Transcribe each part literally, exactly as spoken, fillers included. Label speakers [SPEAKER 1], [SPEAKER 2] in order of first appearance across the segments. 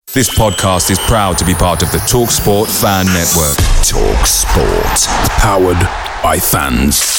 [SPEAKER 1] This podcast is proud to be part of the TalkSport Fan Network. TalkSport. Powered by fans.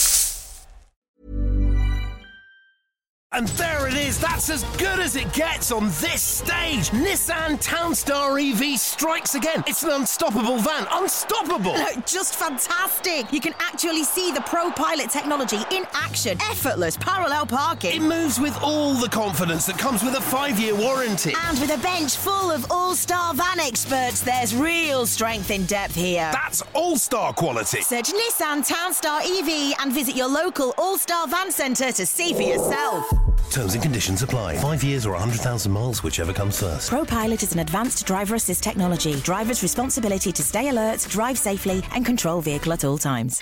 [SPEAKER 2] And there it is, that's as good as it gets on this stage. Nissan Townstar E V strikes again. It's an unstoppable van, unstoppable.
[SPEAKER 3] Look, just fantastic. You can actually see the ProPilot technology in action. Effortless parallel parking.
[SPEAKER 2] It moves with all the confidence that comes with a five-year warranty.
[SPEAKER 3] And with a bench full of all-star van experts, there's real strength in depth here.
[SPEAKER 2] That's all-star quality.
[SPEAKER 3] Search Nissan Townstar E V and visit your local all-star van centre to see for yourself.
[SPEAKER 2] Terms and conditions apply. Five years or one hundred thousand miles, whichever comes first.
[SPEAKER 3] ProPilot is an advanced driver assist technology. Driver's responsibility to stay alert, drive safely and control vehicle at all times.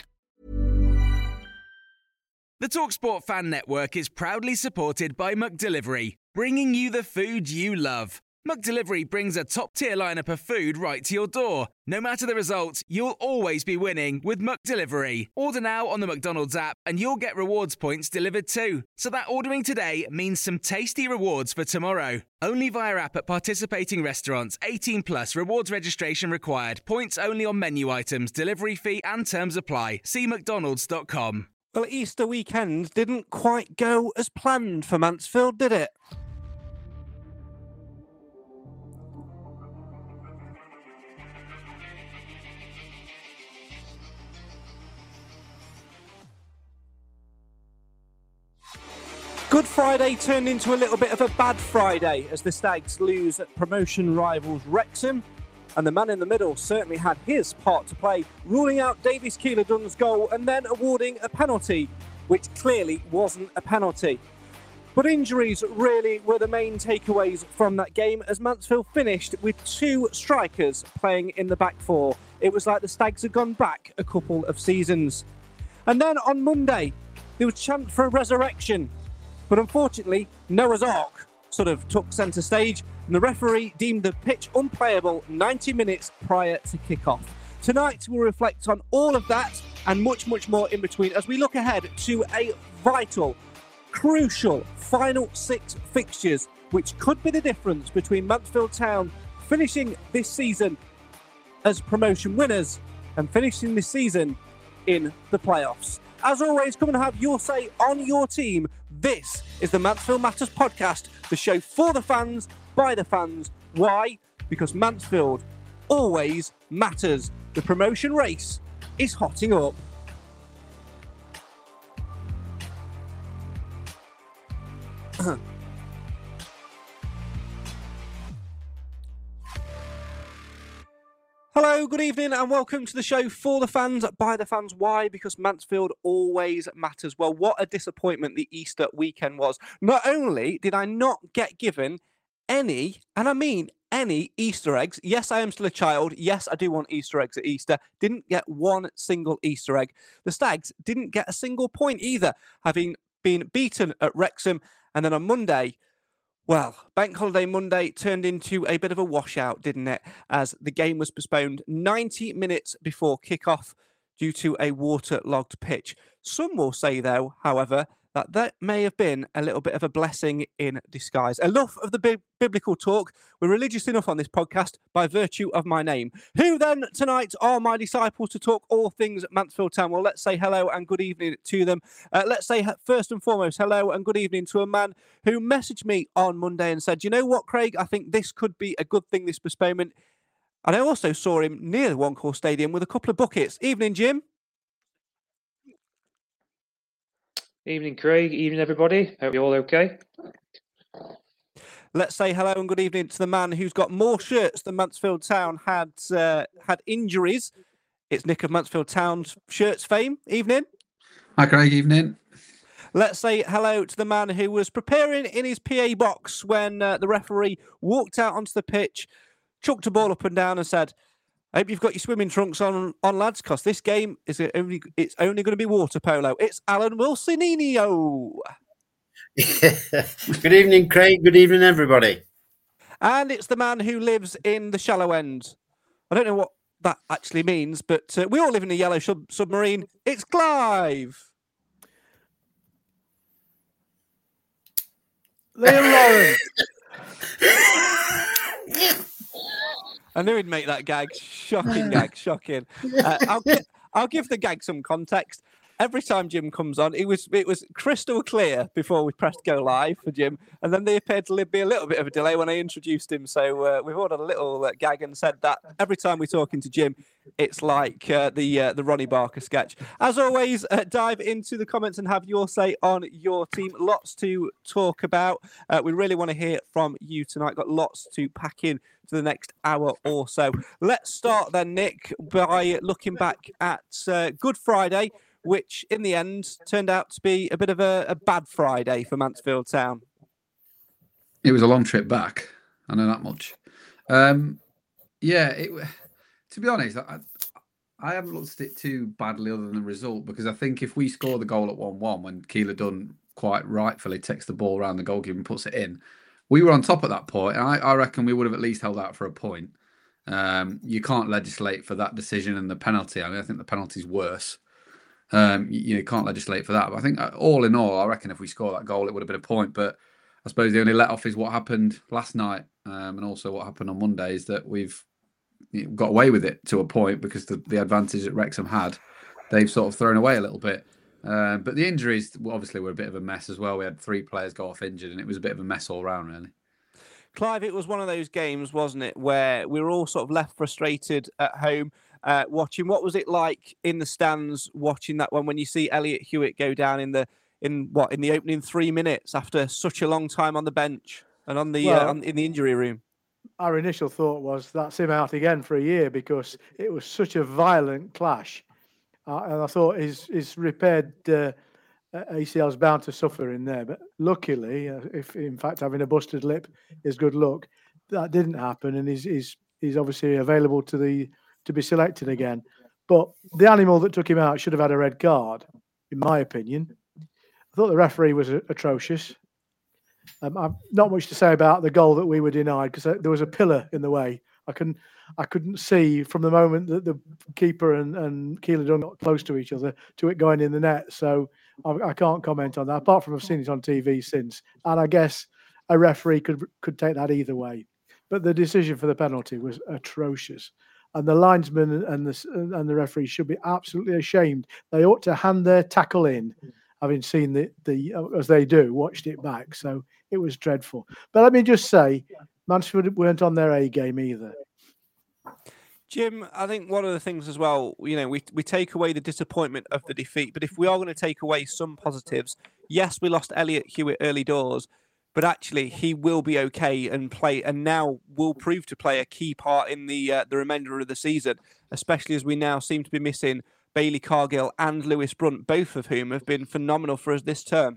[SPEAKER 4] The TalkSport Fan Network is proudly supported by McDelivery, bringing you the food you love. McDelivery brings a top-tier lineup of food right to your door. No matter the result, you'll always be winning with McDelivery. Order now on the McDonald's app and you'll get rewards points delivered too. So that ordering today means some tasty rewards for tomorrow. Only via app at participating restaurants. eighteen plus, rewards registration required. Points only on menu items, delivery fee and terms apply. See mcdonalds dot com.
[SPEAKER 5] Well, Easter weekend didn't quite go as planned for Mansfield, did it? Good Friday turned into a little bit of a bad Friday as the Stags lose at promotion rivals Wrexham, and the man in the middle certainly had his part to play, ruling out Davies Keeler-Dunn's goal and then awarding a penalty, which clearly wasn't a penalty. But injuries really were the main takeaways from that game as Mansfield finished with two strikers playing in the back four. It was like the Stags had gone back a couple of seasons. And then on Monday, there was chant for a resurrection. But unfortunately, Noah's Ark sort of took centre stage and the referee deemed the pitch unplayable ninety minutes prior to kick-off. Tonight, we'll reflect on all of that and much, much more in between as we look ahead to a vital, crucial final six fixtures, which could be the difference between Mansfield Town finishing this season as promotion winners and finishing this season in the playoffs. As always, come and have your say on your team. This is the Mansfield Matters podcast, the show for the fans, by the fans. Why? Because Mansfield always matters. The promotion race is hotting up. Hello, good evening and welcome to the show for the fans, by the fans. Why? Because Mansfield always matters. Well, what a disappointment the Easter weekend was. Not only did I not get given any, and I mean any, Easter eggs. Yes, I am still a child. Yes, I do want Easter eggs at Easter. Didn't get one single Easter egg. The Stags didn't get a single point either, having been beaten at Wrexham. And then on Monday, well, Bank Holiday Monday turned into a bit of a washout, didn't it? As the game was postponed ninety minutes before kick-off due to a waterlogged pitch. Some will say, though, however, that that may have been a little bit of a blessing in disguise. Enough of the bi- biblical talk. We're religious enough on this podcast by virtue of my name. Who then tonight are my disciples to talk all things Mansfield Town? Well, let's say hello and good evening to them. Uh, let's say first and foremost, hello and good evening to a man who messaged me on Monday and said, you know what, Craig, I think this could be a good thing, this postponement. And I also saw him near the One Call Stadium with a couple of buckets. Evening, Jim.
[SPEAKER 6] Evening, Craig. Evening, everybody. Hope you're all okay.
[SPEAKER 5] Let's say hello and good evening to the man who's got more shirts than Mansfield Town had uh, had injuries. It's Nick of Mansfield Town's shirts fame. Evening.
[SPEAKER 7] Hi, Craig. Evening.
[SPEAKER 5] Let's say hello to the man who was preparing in his P A box when uh, the referee walked out onto the pitch, chucked a ball up and down and said, I hope you've got your swimming trunks on, on lads, because this game is only it's only going to be water polo. It's Alan Wilsoninho.
[SPEAKER 8] Good evening, Craig. Good evening, everybody.
[SPEAKER 5] And it's the man who lives in the shallow end. I don't know what that actually means, but uh, we all live in a yellow sub- submarine. It's Clive.
[SPEAKER 9] Liam Lawrence.
[SPEAKER 5] I knew he'd make that gag. Shocking gag, shocking. Uh, I'll, gi- I'll give the gag some context. Every time Jim comes on, it was it was crystal clear before we pressed go live for Jim, and then there appeared to be a little bit of a delay when I introduced him. So uh, we've all done a little uh, gag and said that every time we're talking to Jim, it's like uh, the uh, the Ronnie Barker sketch. As always, uh, dive into the comments and have your say on your team. Lots to talk about. Uh, we really want to hear from you tonight. Got lots to pack in to the next hour or so. Let's start then, Nick, by looking back at uh, Good Friday, which in the end turned out to be a bit of a, a bad Friday for Mansfield Town.
[SPEAKER 7] It was a long trip back. I know that much. Um, yeah, it, to be honest, I, I haven't looked at it too badly other than the result, because I think if we score the goal at one one when Keeler Dunn quite rightfully takes the ball around the goalkeeper and puts it in, we were on top at that point, and I, I reckon we would have at least held out for a point. Um, you can't legislate for that decision and the penalty. I mean, I think the penalty's worse. Um, you, you can't legislate for that. But I think all in all, I reckon if we score that goal, it would have been a point. But I suppose the only let off is what happened last night, um, and also what happened on Monday is that we've got away with it to a point, because the, the advantage that Wrexham had, they've sort of thrown away a little bit. Um, but the injuries obviously were a bit of a mess as well. We had three players go off injured, and it was a bit of a mess all round, really.
[SPEAKER 5] Clive, it was one of those games, wasn't it, where we were all sort of left frustrated at home. Uh, watching, what was it like in the stands watching that one when you see Elliot Hewitt go down in the in what in the opening three minutes after such a long time on the bench and on the
[SPEAKER 9] well,
[SPEAKER 5] uh, on, in the injury room?
[SPEAKER 9] Our initial thought was that's him out again for a year, because it was such a violent clash, uh, and I thought his his repaired uh, A C L is bound to suffer in there. But luckily, uh, if in fact having a busted lip is good luck, that didn't happen, and he's he's he's obviously available to the. to be selected again. But the animal that took him out should have had a red card, in my opinion. I thought the referee was atrocious. Um, I've not much to say about the goal that we were denied, because there was a pillar in the way. I couldn't, I couldn't see from the moment that the keeper and, and Keeler Dunn got close to each other to it going in the net. So I, I can't comment on that, apart from I've seen it on T V since. And I guess a referee could could take that either way. But the decision for the penalty was atrocious. And the linesman and the and the referee should be absolutely ashamed. They ought to hand their tackle in, having seen the, the as they do, watched it back. So it was dreadful. But let me just say, Mansfield weren't on their A game either.
[SPEAKER 5] Jim, I think one of the things as well, you know, we we take away the disappointment of the defeat, but if we are going to take away some positives, yes, we lost Elliot Hewitt early doors, but actually he will be okay and play, and now will prove to play a key part in the uh, the remainder of the season, especially as we now seem to be missing Bailey Cargill and Lewis Brunt, both of whom have been phenomenal for us this term.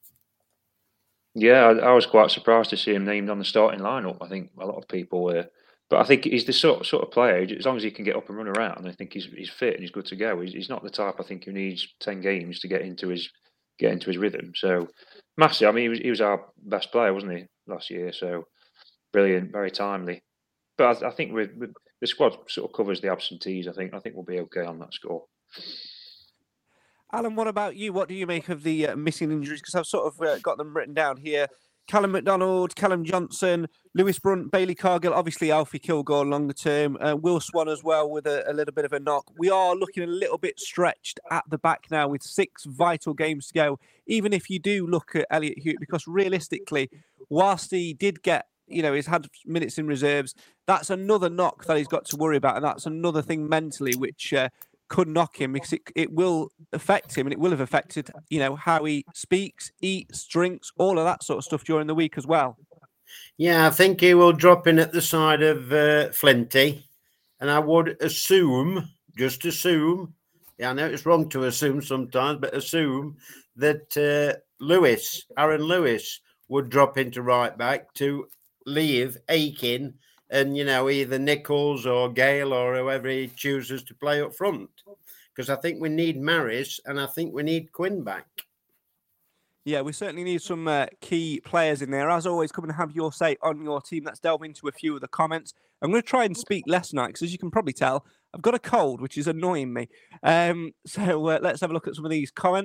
[SPEAKER 6] Yeah, I, I was quite surprised to see him named on the starting lineup. I think a lot of people were. But I think he's the sort, sort of player, as long as he can get up and run around, I think he's he's fit and he's good to go. He's, he's not the type, I think, who needs ten games to get into his get into his rhythm. So, massive. I mean, he was, he was our best player, wasn't he, last year? So, brilliant, very timely. But I, I think with, with the squad sort of covers the absentees. I think I think we'll be okay on that score.
[SPEAKER 5] Alan, what about you? What do you make of the uh, missing injuries? Because I've sort of uh, got them written down here. Callum McDonald, Callum Johnson, Lewis Brunt, Bailey Cargill, obviously Alfie Kilgore longer term, uh, Will Swan as well with a, a little bit of a knock. We are looking a little bit stretched at the back now with six vital games to go, even if you do look at Elliot Hewitt, because realistically, whilst he did get, you know, he's had minutes in reserves, that's another knock that he's got to worry about, and that's another thing mentally which uh, could knock him, because it, it will affect him, and it will have affected, you know, how he speaks, eats, drinks, all of that sort of stuff during the week as well.
[SPEAKER 8] Yeah, I think he will drop in at the side of uh, Flinty, and I would assume, just assume, yeah, I know it's wrong to assume sometimes, but assume that uh, Lewis, Aaron Lewis, would drop into right back to leave Aiken and, you know, either Nichols or Gale or whoever he chooses to play up front. Because I think we need Maris and I think we need Quinn back.
[SPEAKER 5] Yeah, we certainly need some uh, key players in there. As always, come and have your say on your team. Let's delve into a few of the comments. I'm going to try and speak less tonight because, as you can probably tell, I've got a cold, which is annoying me. Um, so uh, let's have a look at some of these comments.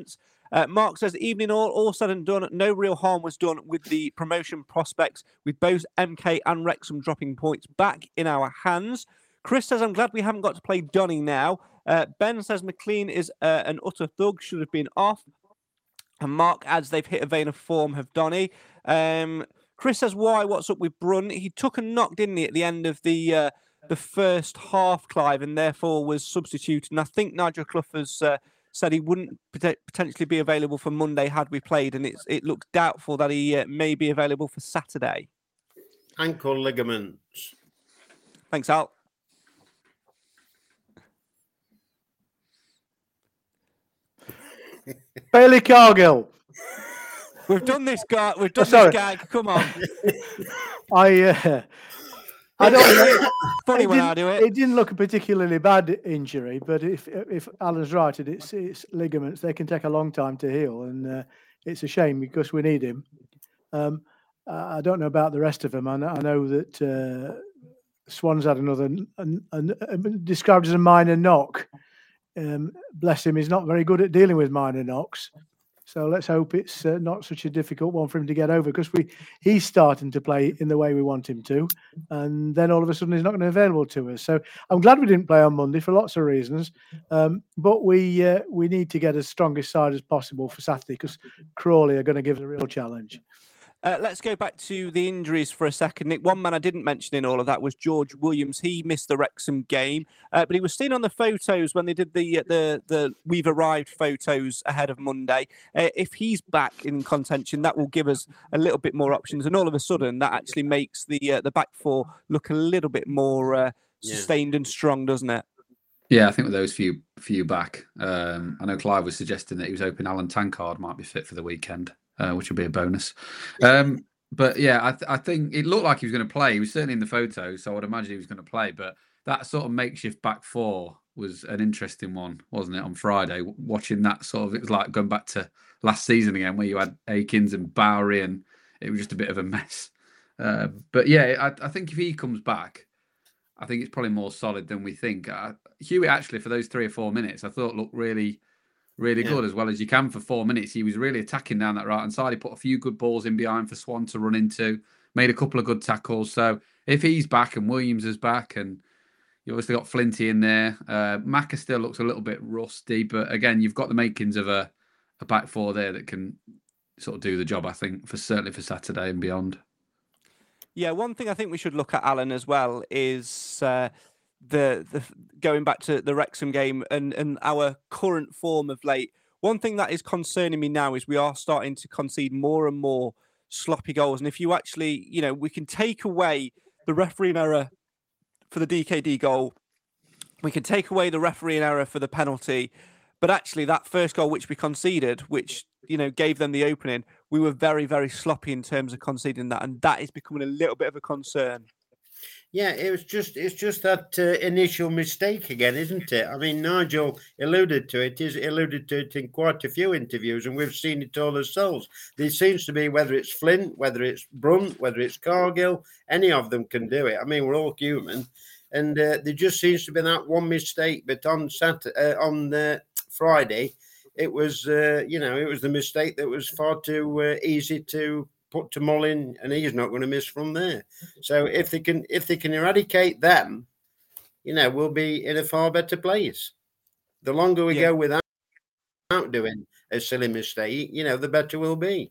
[SPEAKER 5] Uh, Mark says, evening all, all said and done, no real harm was done with the promotion prospects, with both M K and Wrexham dropping points back in our hands. Chris says, I'm glad we haven't got to play Donny now. Uh, Ben says, McLean is uh, an utter thug, should have been off. And Mark adds, they've hit a vein of form, have Donny. Um, Chris says, why? What's up with Brun? He took a knock, didn't he, at the end of the uh, the first half, Clive, and therefore was substituted. And I think Nigel Clough has uh, said he wouldn't pot- potentially be available for Monday had we played, and it's, it looks doubtful that he uh, may be available for Saturday.
[SPEAKER 8] Ankle ligaments.
[SPEAKER 5] Thanks, Al.
[SPEAKER 9] Bailey Cargill.
[SPEAKER 5] We've done this, guy. We've done
[SPEAKER 9] oh,
[SPEAKER 5] this gag. Come on.
[SPEAKER 9] I, uh, I don't know.
[SPEAKER 5] Funny
[SPEAKER 9] it
[SPEAKER 5] when I do it.
[SPEAKER 9] It didn't look a particularly bad injury, but if if Alan's right, and it's it's ligaments, they can take a long time to heal, and uh, it's a shame because we need him. Um, I don't know about the rest of them. I know, I know that uh, Swan's had another an, an, an, described as a minor knock. Um, bless him, he's not very good at dealing with minor knocks. So let's hope it's uh, not such a difficult one for him to get over, because we he's starting to play in the way we want him to, and then all of a sudden he's not going to be available to us. So I'm glad we didn't play on Monday for lots of reasons, um, but we uh, we need to get as strongest side as possible for Saturday, because Crawley are going to give us a real challenge.
[SPEAKER 5] Uh, let's go back to the injuries for a second, Nick. One man I didn't mention in all of that was George Williams. He missed the Wrexham game, uh, but he was seen on the photos when they did the the the We've Arrived photos ahead of Monday. Uh, if he's back in contention, that will give us a little bit more options, and all of a sudden that actually makes the uh, the back four look a little bit more uh, sustained yeah. and strong, doesn't it?
[SPEAKER 7] Yeah, I think with those few few back, um, I know Clive was suggesting that he was hoping Alan Tankard might be fit for the weekend. Uh, which would be a bonus. Um, but yeah, I, th- I think it looked like he was going to play. He was certainly in the photos, so I would imagine he was going to play. But that sort of makeshift back four was an interesting one, wasn't it, on Friday? Watching that sort of, it was like going back to last season again, where you had Akins and Bowery, and it was just a bit of a mess. Uh, but yeah, I, I think if he comes back, I think it's probably more solid than we think. Uh, Hewitt, actually, for those three or four minutes, I thought looked really... Really yeah. good, as well as you can for four minutes. He was really attacking down that right-hand side. He put a few good balls in behind for Swan to run into, made a couple of good tackles. So if he's back and Williams is back, and you obviously got Flinty in there, uh, Macca still looks a little bit rusty, but again, you've got the makings of a, a back four there that can sort of do the job, I think, for certainly for Saturday and beyond.
[SPEAKER 5] Yeah, one thing I think we should look at, Alan, as well, is... Uh, The, the going back to the Wrexham game and, and our current form of late. One thing that is concerning me now is we are starting to concede more and more sloppy goals. And if you actually, you know, we can take away the refereeing error for the D K D goal, we can take away the refereeing error for the penalty, but actually that first goal which we conceded, which, you know, gave them the opening, we were very, very sloppy in terms of conceding that, and that is becoming a little bit of a concern.
[SPEAKER 8] Yeah, it was just it's just that uh, initial mistake again, isn't it? I mean, Nigel alluded to it. He's alluded to it in quite a few interviews, and we've seen it all ourselves. There seems to be, whether it's Flint, whether it's Brunt, whether it's Cargill, any of them can do it. I mean, we're all human, and uh, there just seems to be that one mistake. But on Saturday, uh, on uh, Friday, it was uh, you know it was the mistake that was far too uh, easy to put to Mullin, and he's not going to miss from there. So if they can if they can eradicate them, you know, we'll be in a far better place. The longer we yeah. go without, without doing a silly mistake, you know, the better we'll be.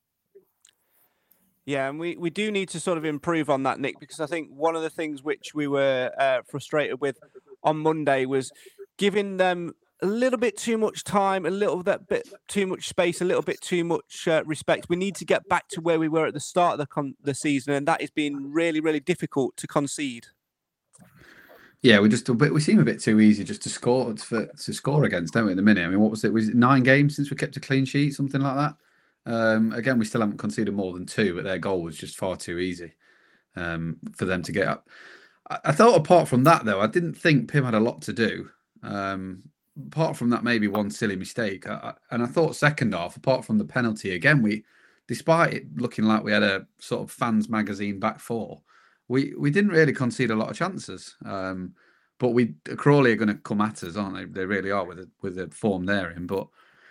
[SPEAKER 5] Yeah, and we, we do need to sort of improve on that, Nick, because I think one of the things which we were uh, frustrated with on Monday was giving them a little bit too much time, a little that bit too much space, a little bit too much uh, respect. We need to get back to where we were at the start of the, con- the season, and that has been really, really difficult to concede.
[SPEAKER 7] Yeah, we just a bit, we seem a bit too easy just to score for, to score against, don't we? At the minute, I mean, what was it? Was it nine games since we kept a clean sheet, something like that? Um, again, we still haven't conceded more than two, but their goal was just far too easy um, for them to get up. I, I thought, apart from that, though, I didn't think Pim had a lot to do. Um, Apart from that, maybe one silly mistake. I, and I thought second half, apart from the penalty, again, we, despite it looking like we had a sort of fans magazine back four, we, we didn't really concede a lot of chances. Um, but we Crawley are going to come at us, aren't they? They really are with the, with the form they're in. But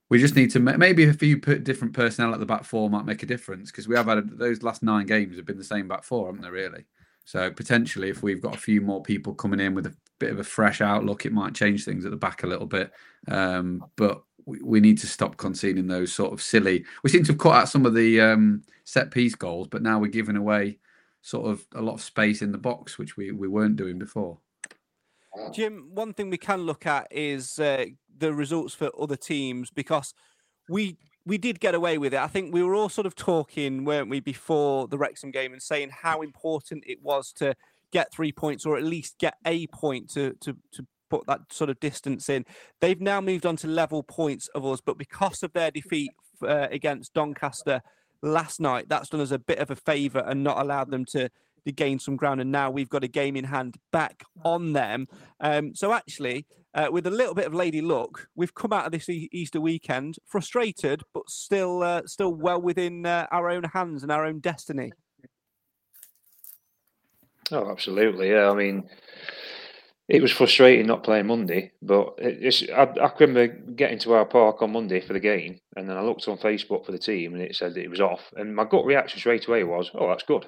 [SPEAKER 7] We just need to maybe if you put different personnel at the back four might make a difference because we have had those last nine games have been the same back four, haven't they? Really. So potentially, if we've got a few more people coming in with a bit of a fresh outlook, it might change things at the back a little bit. Um, but we, we need to stop conceding those sort of silly. We seem to have cut out some of the um, set piece goals, but now we're giving away sort of a lot of space in the box, which we, we weren't doing before.
[SPEAKER 10] Jim, one thing we can look at is uh, the results for other teams because we we did get away with it. I think we were all sort of talking, weren't we, before the Wrexham game and saying how important it was to get three points or at least get a point to to to put that sort of distance in. They've now moved on to level points of us, but because of their defeat uh, against Doncaster last night, that's done us a bit of a favour and not allowed them to to gain some ground, and now we've got a game in hand back on them. Um, so actually, uh, with a little bit of lady luck, we've come out of this e- Easter weekend frustrated, but still uh, still well within uh, our own hands and our own destiny.
[SPEAKER 6] Oh, absolutely. Yeah, I mean, it was frustrating not playing Monday, but it's, I, I remember getting to our park on Monday for the game, and then I looked on Facebook for the team, and it said that it was off, and my gut reaction straight away was, "Oh, that's good."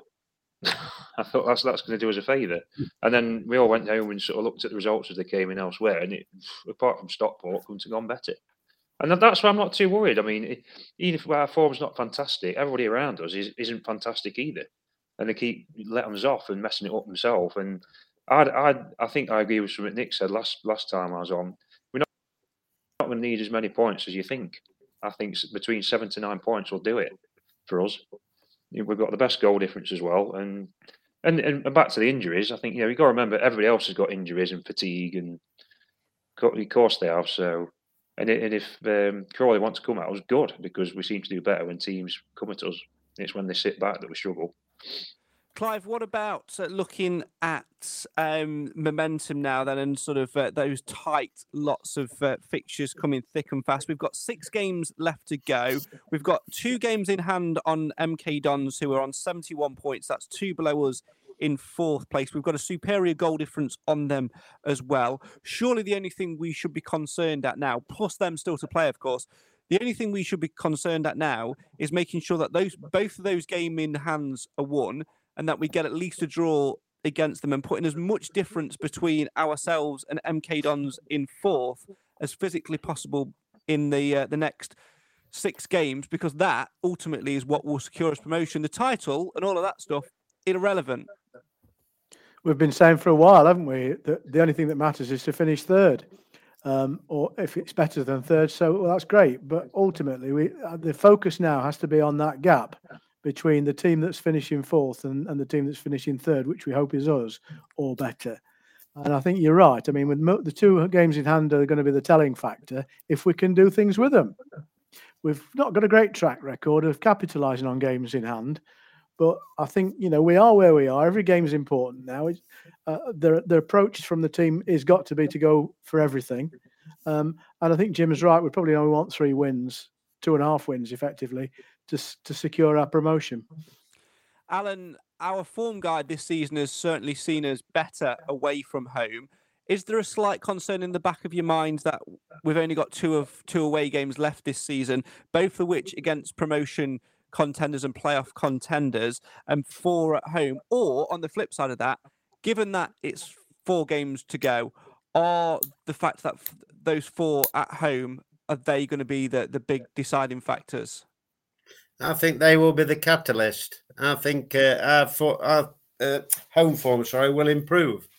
[SPEAKER 6] I thought that's that's going to do us a favour, and then we all went home and sort of looked at the results as they came in elsewhere, and it, apart from Stockport, couldn't have gone better. And that's why I'm not too worried. I mean, it, even if our form's not fantastic, everybody around us is, isn't fantastic either, and they keep letting us off and messing it up themselves. And I, I, I think I agree with something Nick said last last time I was on. We're not, not going to need as many points as you think. I think between seven to nine points will do it for us. We've got the best goal difference as well, and and and back to the injuries. I think you know you got to remember everybody else has got injuries and fatigue, and of course they have. So, and, and if um, Crawley wants to come out, it was good because we seem to do better when teams come at us. It's when they sit back that we struggle.
[SPEAKER 10] Clive, what about uh, looking at um, momentum now then and sort of uh, those tight lots of uh, fixtures coming thick and fast? We've got six games left to go. We've got two games in hand on M K Dons, who are on seventy-one points. That's two below us in fourth place. We've got a superior goal difference on them as well. Surely the only thing we should be concerned at now, plus them still to play, of course, the only thing we should be concerned at now is making sure that those both of those game in hands are won, and that we get at least a draw against them and putting as much difference between ourselves and M K Dons in fourth as physically possible in the uh, the next six games, because that ultimately is what will secure us promotion. The title and all of that stuff, irrelevant.
[SPEAKER 9] We've been saying for a while, haven't we, that the only thing that matters is to finish third, um, or if it's better than third, so well, that's great. But ultimately, we uh, the focus now has to be on that gap between the team that's finishing fourth and, and the team that's finishing third, which we hope is us or better. And I think you're right. I mean, with mo- the two games in hand are going to be the telling factor if we can do things with them. We've not got a great track record of capitalising on games in hand, but I think, you know, we are where we are. Every game is important now. Uh, the, the approach from the team has got to be to go for everything. Um, and I think Jim is right. We probably only want three wins, two and a half wins effectively, to to secure our promotion.
[SPEAKER 10] Alan, our form guide this season has certainly seen us better away from home. Is there a slight concern in the back of your mind that we've only got two of two away games left this season, both of which against promotion contenders and playoff contenders, and four at home? Or on the flip side of that, given that it's four games to go, are the fact that f- those four at home, are they going to be the, the big deciding factors?
[SPEAKER 8] I think they will be the catalyst. I think uh, our, for, our uh, home form, sorry, will improve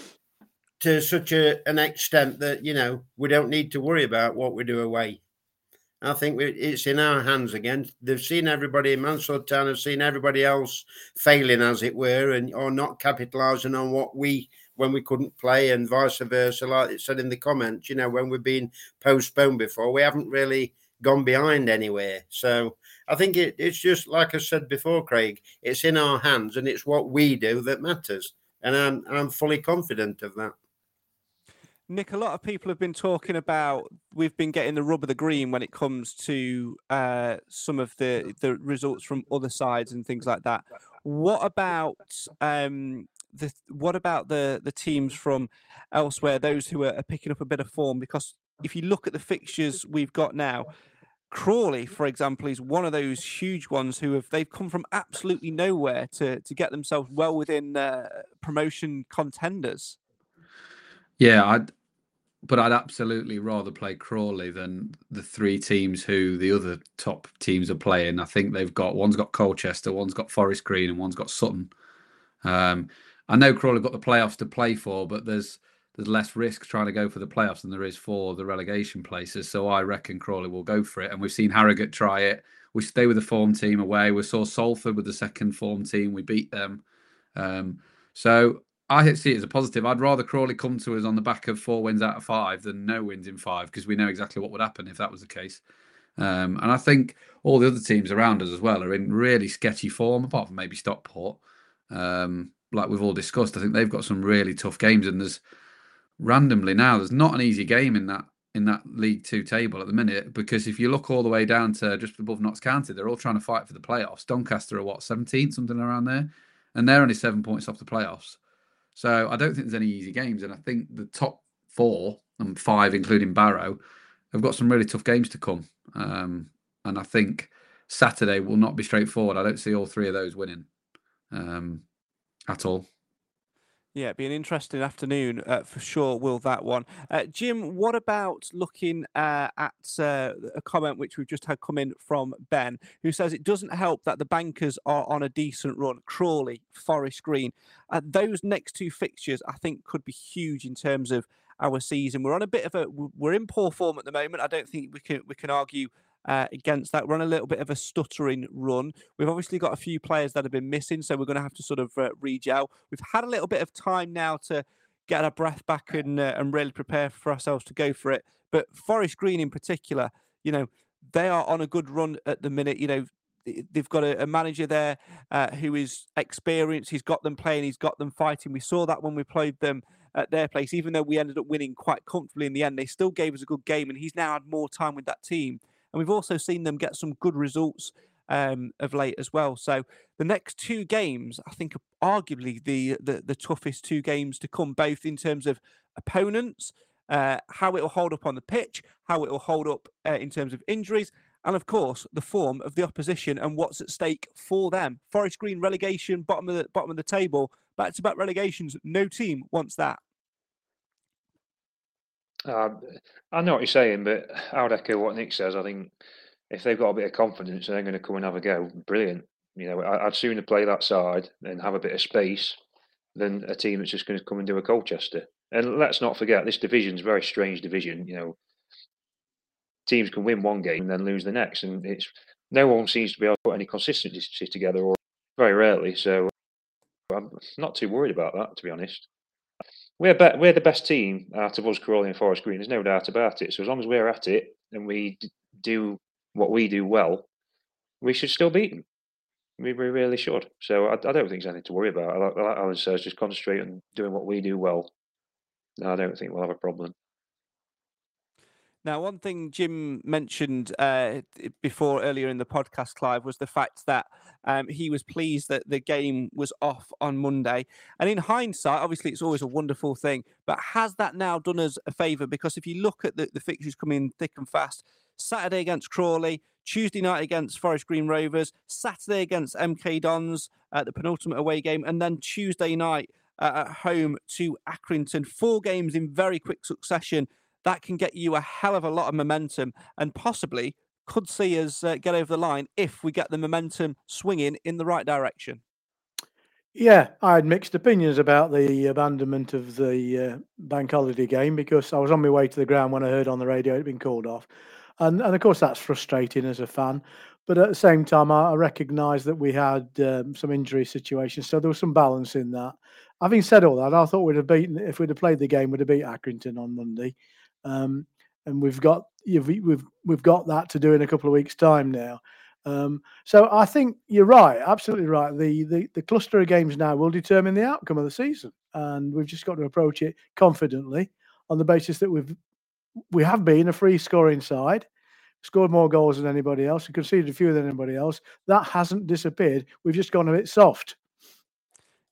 [SPEAKER 8] to such a, an extent that, you know, we don't need to worry about what we do away. I think we, it's in our hands again. They've seen everybody in Mansfield Town, have seen everybody else failing, as it were, and or not capitalising on what we, when we couldn't play, and vice versa. Like it said in the comments, you know, when we've been postponed before, we haven't really gone behind anywhere. So I think it, it's just like I said before, Craig, it's in our hands and it's what we do that matters. And I'm, I'm fully confident of that.
[SPEAKER 10] Nick, a lot of people have been talking about, we've been getting the rub of the green when it comes to uh, some of the, the results from other sides and things like that. What about um, the what about the, the teams from elsewhere, those who are picking up a bit of form? Because if you look at the fixtures we've got now, Crawley, for example, is one of those huge ones who have they've come from absolutely nowhere to to get themselves well within uh, promotion contenders.
[SPEAKER 7] Yeah, I'd, but I'd absolutely rather play Crawley than the three teams who the other top teams are playing. I think they've got one's got Colchester, one's got Forest Green, and one's got Sutton. Um, I know Crawley got the playoffs to play for, but there's there's less risk trying to go for the playoffs than there is for the relegation places. So I reckon Crawley will go for it. And we've seen Harrogate try it. We stay with the form team away. We saw Salford with the second form team. We beat them. Um, so I see it as a positive. I'd rather Crawley come to us on the back of four wins out of five than no wins in five, because we know exactly what would happen if that was the case. Um, and I think all the other teams around us as well are in really sketchy form, apart from maybe Stockport. Um, like we've all discussed, I think they've got some really tough games, and there's randomly now there's not an easy game in that in that League Two table at the minute, because if you look all the way down to just above Notts County, they're all trying to fight for the playoffs. Doncaster are what, seventeenth, something around there, and they're only seven points off the playoffs. So I don't think there's any easy games, and I think the top four and five, including Barrow, have got some really tough games to come. Um, and I think Saturday will not be straightforward. I don't see all three of those winning um, at all.
[SPEAKER 10] Yeah, it'd be an interesting afternoon uh, for sure, will that one. Uh, Jim, what about looking uh, at uh, a comment which we've just had come in from Ben, who says it doesn't help that the Bankers are on a decent run. Crawley, Forest Green. Uh, those next two fixtures, I think, could be huge in terms of our season. We're on a bit of a, we're in poor form at the moment. I don't think we can we can argue Uh, against that. We're on a little bit of a stuttering run. We've obviously got a few players that have been missing, so we're going to have to sort of uh, regel. We've had a little bit of time now to get our breath back and uh, and really prepare for ourselves to go for it. But Forest Green in particular, you know, they are on a good run at the minute. You know, they've got a, a manager there uh, who is experienced. He's got them playing. He's got them fighting. We saw that when we played them at their place. Even though we ended up winning quite comfortably in the end, they still gave us a good game, and he's now had more time with that team. And we've also seen them get some good results um, of late as well. So the next two games, I think, are arguably the, the the toughest two games to come, both in terms of opponents, uh, how it will hold up on the pitch, how it will hold up uh, in terms of injuries, and of course the form of the opposition and what's at stake for them. Forest Green relegation, bottom of the bottom of the table, back-to-back relegations. No team wants that.
[SPEAKER 6] Uh, I know what you're saying, but I would echo what Nick says. I think if they've got a bit of confidence, they're going to come and have a go. Brilliant. You know, I, I'd sooner play that side and have a bit of space than a team that's just going to come and do a Colchester. And let's not forget, this division's a very strange division. You know, teams can win one game and then lose the next, and it's no one seems to be able to put any consistency together, or very rarely. So I'm not too worried about that, to be honest. We're be- we're the best team out of us, Crawley and Forest Green. There's no doubt about it. So as long as we're at it and we d- do what we do well, we should still beat them. We, we really should. So I, I don't think there's anything to worry about. Like, like Alan says, just concentrate on doing what we do well. No, I don't think we'll have a problem.
[SPEAKER 10] Now, one thing Jim mentioned uh, before earlier in the podcast, Clive, was the fact that um, he was pleased that the game was off on Monday. And in hindsight, obviously, it's always a wonderful thing. But has that now done us a favour? Because if you look at the, the fixtures coming thick and fast, Saturday against Crawley, Tuesday night against Forest Green Rovers, Saturday against M K Dons at the penultimate away game, and then Tuesday night uh, at home to Accrington. Four games in very quick succession. That can get you a hell of a lot of momentum and possibly could see us uh, get over the line if we get the momentum swinging in the right direction.
[SPEAKER 9] Yeah, I had mixed opinions about the abandonment of the uh, bank holiday game, because I was on my way to the ground when I heard on the radio it had been called off. And, and of course, that's frustrating as a fan. But at the same time, I, I recognise that we had um, some injury situations, so there was some balance in that. Having said all that, I thought we'd have beaten, if we'd have played the game, we'd have beat Accrington on Monday. Um, and we've got you've, we've we've got that to do in a couple of weeks' time now. Um, so I think you're right, absolutely right. The, the the cluster of games now will determine the outcome of the season, and we've just got to approach it confidently on the basis that we've we have been a free scoring side, scored more goals than anybody else, we conceded fewer than anybody else. That hasn't disappeared. We've just gone a bit soft.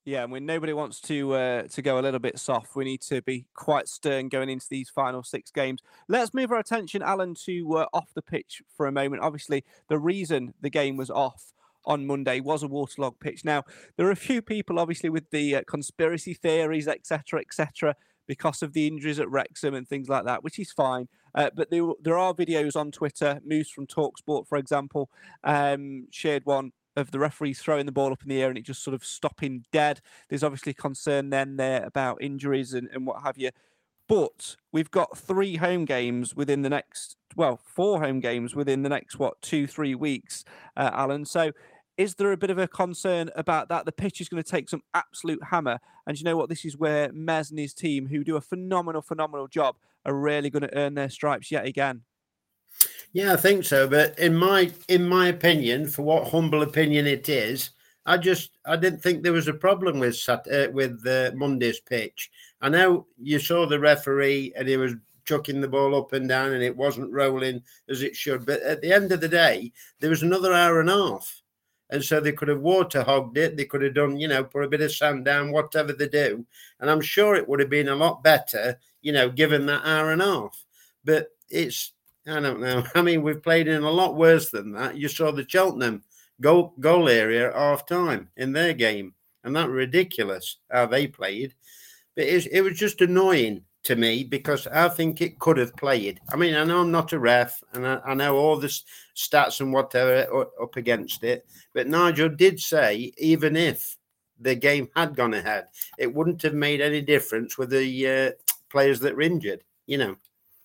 [SPEAKER 10] Yeah, and when nobody wants to uh, to go a little bit soft, we need to be quite stern going into these final six games. Let's move our attention, Alan, to uh, off the pitch for a moment. Obviously, the reason the game was off on Monday was a waterlogged pitch. Now, there are a few people, obviously, with the uh, conspiracy theories, et cetera, et cetera, because of the injuries at Wrexham and things like that, which is fine. Uh, but there, there are videos on Twitter. Moose from TalkSport, for example, um, shared one of the referees throwing the ball up in the air and it just sort of stopping dead. There's obviously concern then there about injuries and, and what have you. But we've got three home games within the next, well, four home games within the next, what, two, three weeks, uh, Alan. So is there a bit of a concern about that? The pitch is going to take some absolute hammer. And you know what? This is where Mez and his team, who do a phenomenal, phenomenal job, are really going to earn their stripes yet again.
[SPEAKER 8] Yeah, I think so. But in my in my opinion, for what humble opinion it is, I just I didn't think there was a problem with Sat- uh, with uh, Monday's pitch. I know you saw the referee and he was chucking the ball up and down and it wasn't rolling as it should. But at the end of the day, there was another hour and a half. And so they could have water hogged it. They could have done, you know, put a bit of sand down, whatever they do. And I'm sure it would have been a lot better, you know, given that hour and a half. But it's, I don't know. I mean, we've played in a lot worse than that. You saw the Cheltenham goal, goal area at half time in their game. And that was ridiculous how they played. But it, it was just annoying to me because I think it could have played. I mean, I know I'm not a ref and I, I know all the stats and whatever up against it. But Nigel did say, even if the game had gone ahead, it wouldn't have made any difference with the uh, players that were injured, you know.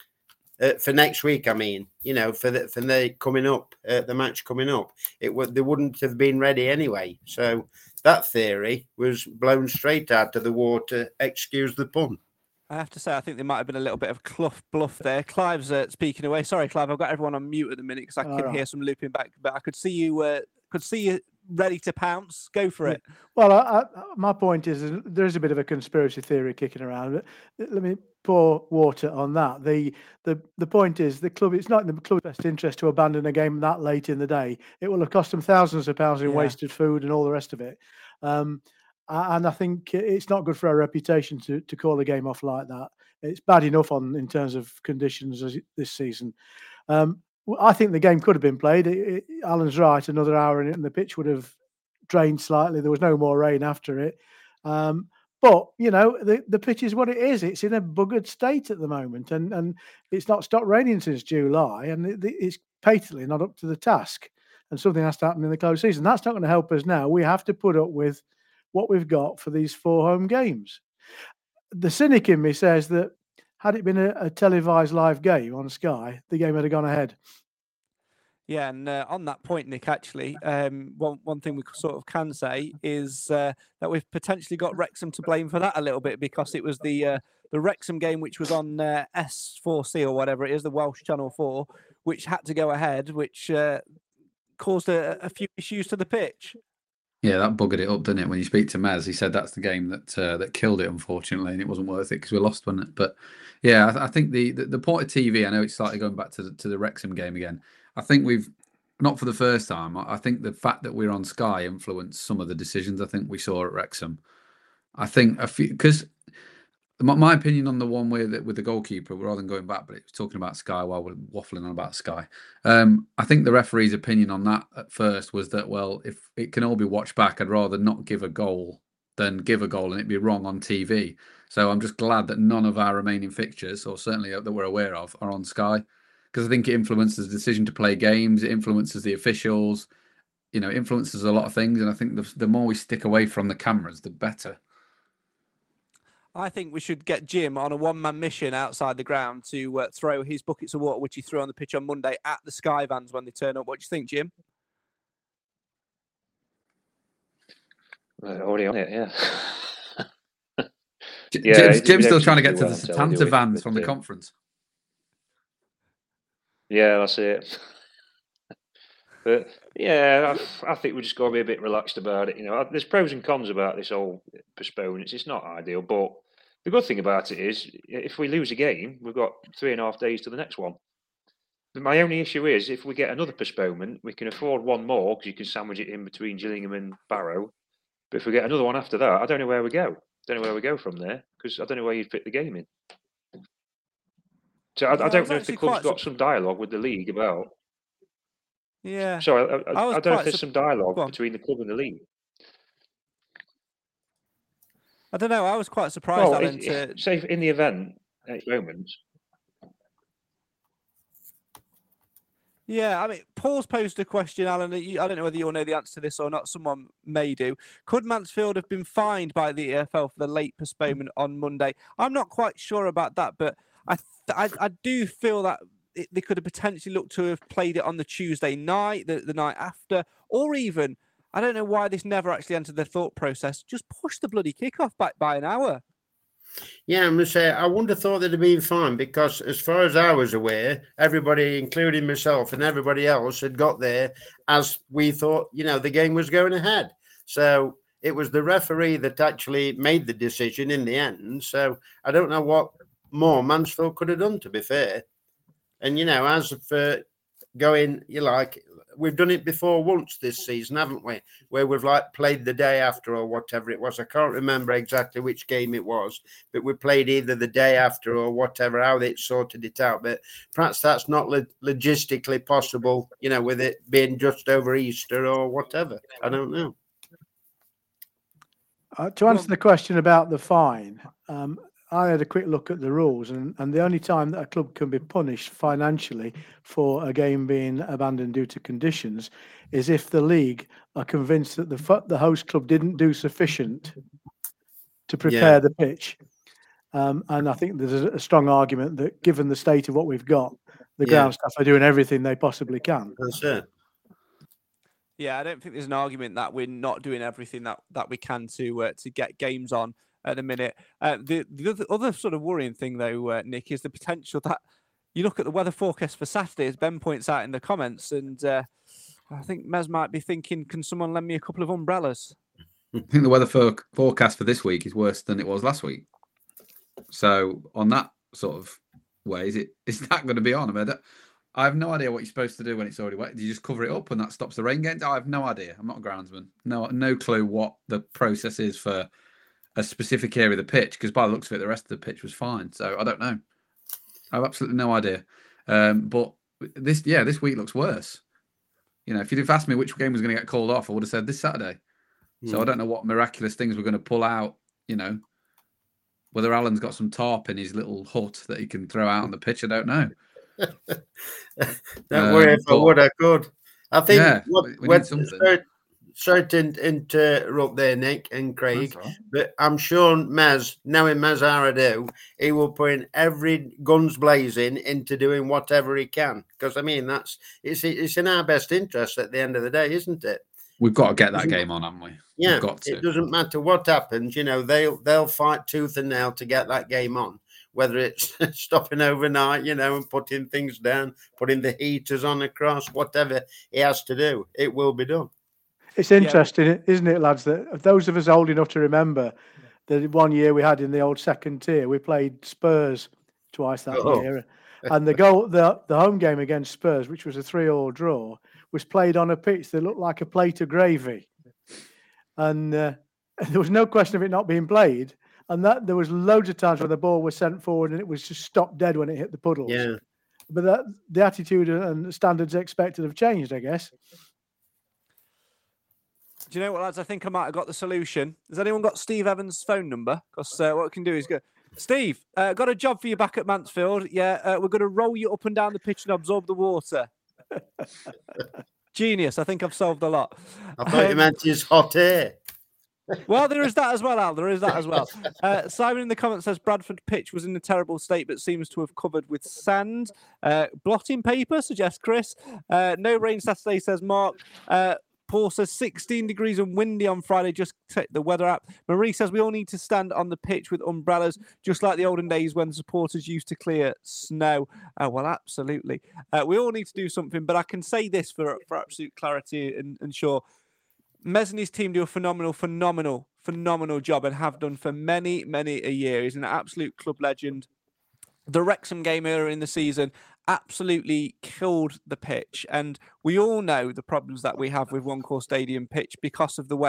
[SPEAKER 8] Uh, for next week, I mean, you know, for the for the coming up, uh, the match coming up, it would they wouldn't have been ready anyway. So that theory was blown straight out of the water. Excuse the pun.
[SPEAKER 10] I have to say, I think there might have been a little bit of Clough bluff there. Clive's uh, speaking away. Sorry, Clive, I've got everyone on mute at the minute because I
[SPEAKER 9] All
[SPEAKER 10] can
[SPEAKER 9] right.
[SPEAKER 10] hear some looping back. But I could see you, uh, could see you ready to pounce. Go for it.
[SPEAKER 9] Well, I, I, my point is, is there is a bit of a conspiracy theory kicking around. Let me pour water on that. The the the point is, the club. It's not in the club's best interest to abandon a game that late in the day. It will have cost them thousands of pounds in
[SPEAKER 10] Yeah.
[SPEAKER 9] wasted food and all the rest of it. Um, and I think it's not good for our reputation to to call the game off like that. It's bad enough on in terms of conditions as this season. Um, I think the game could have been played. It, it, Alan's right. Another hour in it, and the pitch would have drained slightly. There was no more rain after it. Um, but you know, the, the pitch is what it is. It's in a buggered state at the moment, and and it's not stopped raining since July, and it, it's patently not up to the task. And something has to happen in the close season. That's not going to help us now. We have to put up with what we've got for these four home games. The cynic in me says that had it been a, a televised live game on Sky, the game would have gone ahead.
[SPEAKER 10] Yeah, and uh, on that point, Nick, actually, um, one one thing we sort of can say is uh, that we've potentially got Wrexham to blame for that a little bit because it was the uh, the Wrexham game which was on uh, S four C or whatever it is, the Welsh Channel four, which had to go ahead, which uh, caused a, a few issues to the pitch.
[SPEAKER 7] Yeah, that buggered it up, didn't it? When you speak to Mez, he said that's the game that uh, that killed it, unfortunately, and it wasn't worth it because we lost, wasn't it? But yeah, I, th- I think the, the the point of T V. I know it's slightly going back to the, to the Wrexham game again. I think we've not for the first time. I, I think the fact that we're on Sky influenced some of the decisions I think we saw at Wrexham. I think a few because my, my opinion on the one with with the goalkeeper, rather than going back, but it was talking about Sky while we're waffling on about Sky. Um, I think the referee's opinion on that at first was that, well, if it can all be watched back, I'd rather not give a goal than give a goal and it'd be wrong on T V. So I'm just glad that none of our remaining fixtures, or certainly that we're aware of, are on Sky, because I think it influences the decision to play games. It influences the officials. You know, it influences a lot of things. And I think the, the more we stick away from the cameras, the better.
[SPEAKER 10] I think we should get Jim on a one-man mission outside the ground to uh, throw his buckets of water, which he threw on the pitch on Monday, at the Sky vans when they turn up. What do you think, Jim?
[SPEAKER 6] Well, already on it, yeah.
[SPEAKER 7] J-
[SPEAKER 6] Yeah,
[SPEAKER 7] Jim's,
[SPEAKER 6] it-
[SPEAKER 7] Jim's
[SPEAKER 6] it
[SPEAKER 7] still
[SPEAKER 6] actually
[SPEAKER 7] trying to
[SPEAKER 6] do
[SPEAKER 7] get to
[SPEAKER 6] well
[SPEAKER 7] the
[SPEAKER 6] until they
[SPEAKER 7] Satanta
[SPEAKER 6] do it,
[SPEAKER 7] vans
[SPEAKER 6] but,
[SPEAKER 7] from the
[SPEAKER 6] uh,
[SPEAKER 7] conference.
[SPEAKER 6] Yeah, that's it. But yeah, I, I think we just got to be a bit relaxed about it. You know, there's pros and cons about this whole postponement. It's not ideal, but the good thing about it is, if we lose a game, we've got three and a half days to the next one. But my only issue is, if we get another postponement, we can afford one more because you can sandwich it in between Gillingham and Barrow. But if we get another one after that, I don't know where we go. I don't know where we go from there because I don't know where you'd fit the game in. So I,
[SPEAKER 10] Yeah,
[SPEAKER 6] I
[SPEAKER 10] I
[SPEAKER 6] don't
[SPEAKER 10] was
[SPEAKER 6] know if the
[SPEAKER 10] actually
[SPEAKER 6] club's
[SPEAKER 10] quite
[SPEAKER 6] got
[SPEAKER 10] sup-
[SPEAKER 6] some dialogue with the league about.
[SPEAKER 10] Yeah.
[SPEAKER 6] Sorry, I, I,
[SPEAKER 10] I was
[SPEAKER 6] I don't know
[SPEAKER 10] quite
[SPEAKER 6] if there's
[SPEAKER 10] sup-
[SPEAKER 6] some dialogue
[SPEAKER 10] Go on.
[SPEAKER 6] between the club and the league.
[SPEAKER 10] I don't know. I was quite surprised,
[SPEAKER 6] Well,
[SPEAKER 10] Alan,
[SPEAKER 6] it,
[SPEAKER 10] to
[SPEAKER 6] it, say in the event at the moment.
[SPEAKER 10] Yeah, I mean, Paul's posed a question, Alan. that you- I don't know whether you'll know the answer to this or not. Someone may do. Could Mansfield have been fined by the E F L for the late postponement on Monday? I'm not quite sure about that, but I th- I, I do feel that it, they could have potentially looked to have played it on the Tuesday night, the, the night after, or even, I don't know why this never actually entered their thought process, just push the bloody kickoff back by an hour.
[SPEAKER 8] Yeah, I must say, I wouldn't have thought they'd have been fine because, as far as I was aware, everybody, including myself and everybody else, had got there as we thought, you know, the game was going ahead. So it was the referee that actually made the decision in the end. So I don't know what more Mansfield could have done, to be fair. And, you know, as for going, you like, we've done it before once this season, haven't we? Where we've like played the day after or whatever it was. I can't remember exactly which game it was, but we played either the day after or whatever, how they sorted it out. But perhaps that's not lo- logistically possible, you know, with it being just over Easter or whatever. I don't know.
[SPEAKER 9] Uh, to answer the question about the fine, um, I had a quick look at the rules, and, and the only time that a club can be punished financially for a game being abandoned due to conditions is if the league are convinced that the fu- the host club didn't do sufficient to prepare
[SPEAKER 8] Yeah.
[SPEAKER 9] the pitch. Um, and I think there's a, a strong argument that, given the state of what we've got, the
[SPEAKER 8] Yeah.
[SPEAKER 9] ground staff are doing everything they possibly can.
[SPEAKER 8] That's it.
[SPEAKER 10] Yeah, I don't think there's an argument that we're not doing everything that, that we can to uh, to get games on at the minute. Uh, the the other, other sort of worrying thing, though, uh, Nick, is the potential that you look at the weather forecast for Saturday, as Ben points out in the comments, and uh, I think Mez might be thinking, can someone lend me a couple of umbrellas?
[SPEAKER 7] I think the weather for, forecast for this week is worse than it was last week. So on that sort of way, is it is that going to be on? I mean, I have no idea what you're supposed to do when it's already wet. Do you just cover it up and that stops the rain getting? I have no idea. I'm not a groundsman. No, no clue what the process is for a specific area of the pitch, because by the looks of it, the rest of the pitch was fine. So I don't know. I have absolutely no idea. Um, but this, yeah, this week looks worse. You know, if you'd have asked me which game was going to get called off, I would have said this Saturday. So I don't know what miraculous things we're going to pull out, you know. Whether Alan's got some tarp in his little hut that he can throw out on the pitch, I don't know.
[SPEAKER 8] Don't worry,
[SPEAKER 7] Um,
[SPEAKER 8] if I would, I could. I think
[SPEAKER 7] yeah,
[SPEAKER 8] what,
[SPEAKER 7] we- we
[SPEAKER 8] what
[SPEAKER 7] need something.
[SPEAKER 8] sorry, sorry to in- interrupt there, Nick and Craig,
[SPEAKER 7] That's all right.
[SPEAKER 8] but I'm sure Maz, knowing Maz Aradu, he will put in every guns blazing into doing whatever he can. Because I mean, that's it's it's in our best interest at the end of the day, isn't it?
[SPEAKER 7] We've got to get that
[SPEAKER 8] Isn't-
[SPEAKER 7] game on, haven't we?
[SPEAKER 8] Yeah,
[SPEAKER 7] We've got to.
[SPEAKER 8] it doesn't matter what happens. You know, they'll they'll fight tooth and nail to get that game on. Whether it's stopping overnight, you know, and putting things down, putting the heaters on across, whatever he has to do, it will be done.
[SPEAKER 9] It's interesting, isn't it, lads, that those of us old enough to remember that one year we had in the old second tier, we played Spurs twice that
[SPEAKER 8] Oh.
[SPEAKER 9] year. And the goal, the, the home game against Spurs, which was a three-all draw, was played on a pitch that looked like a plate of gravy. And uh, there was no question of it not being played. And that there was loads of times when the ball was sent forward and it was just stopped dead when it hit the puddles.
[SPEAKER 8] Yeah.
[SPEAKER 9] But that, the attitude and standards expected have changed, I guess.
[SPEAKER 10] Do you know what, lads? I think I might have got the solution. Has anyone got Steve Evans' phone number? Because uh, what we can do is go, Steve, uh, got a job for you back at Mansfield. Yeah, uh, we're going to roll you up and down the pitch and absorb the water. Genius. I think I've solved a lot.
[SPEAKER 8] I thought you
[SPEAKER 10] Um,
[SPEAKER 8] meant his hot air.
[SPEAKER 10] Well, there is that as well, Al. There is that as well. Uh, Simon in the comments says Bradford pitch was in a terrible state, but seems to have covered with sand. Uh, blotting paper, suggests Chris. Uh, no rain Saturday, says Mark. Uh, Paul says sixteen degrees and windy on Friday. Just check the weather app. Marie says we all need to stand on the pitch with umbrellas, just like the olden days when supporters used to clear snow. Oh, well, absolutely. Uh, we all need to do something, but I can say this for, for absolute clarity and, and sure. Mez and his team do a phenomenal, phenomenal, phenomenal job and have done for many, many a year. He's an absolute club legend. The Wrexham game earlier in the season absolutely killed the pitch. And we all know the problems that we have with One Call Stadium pitch because of the way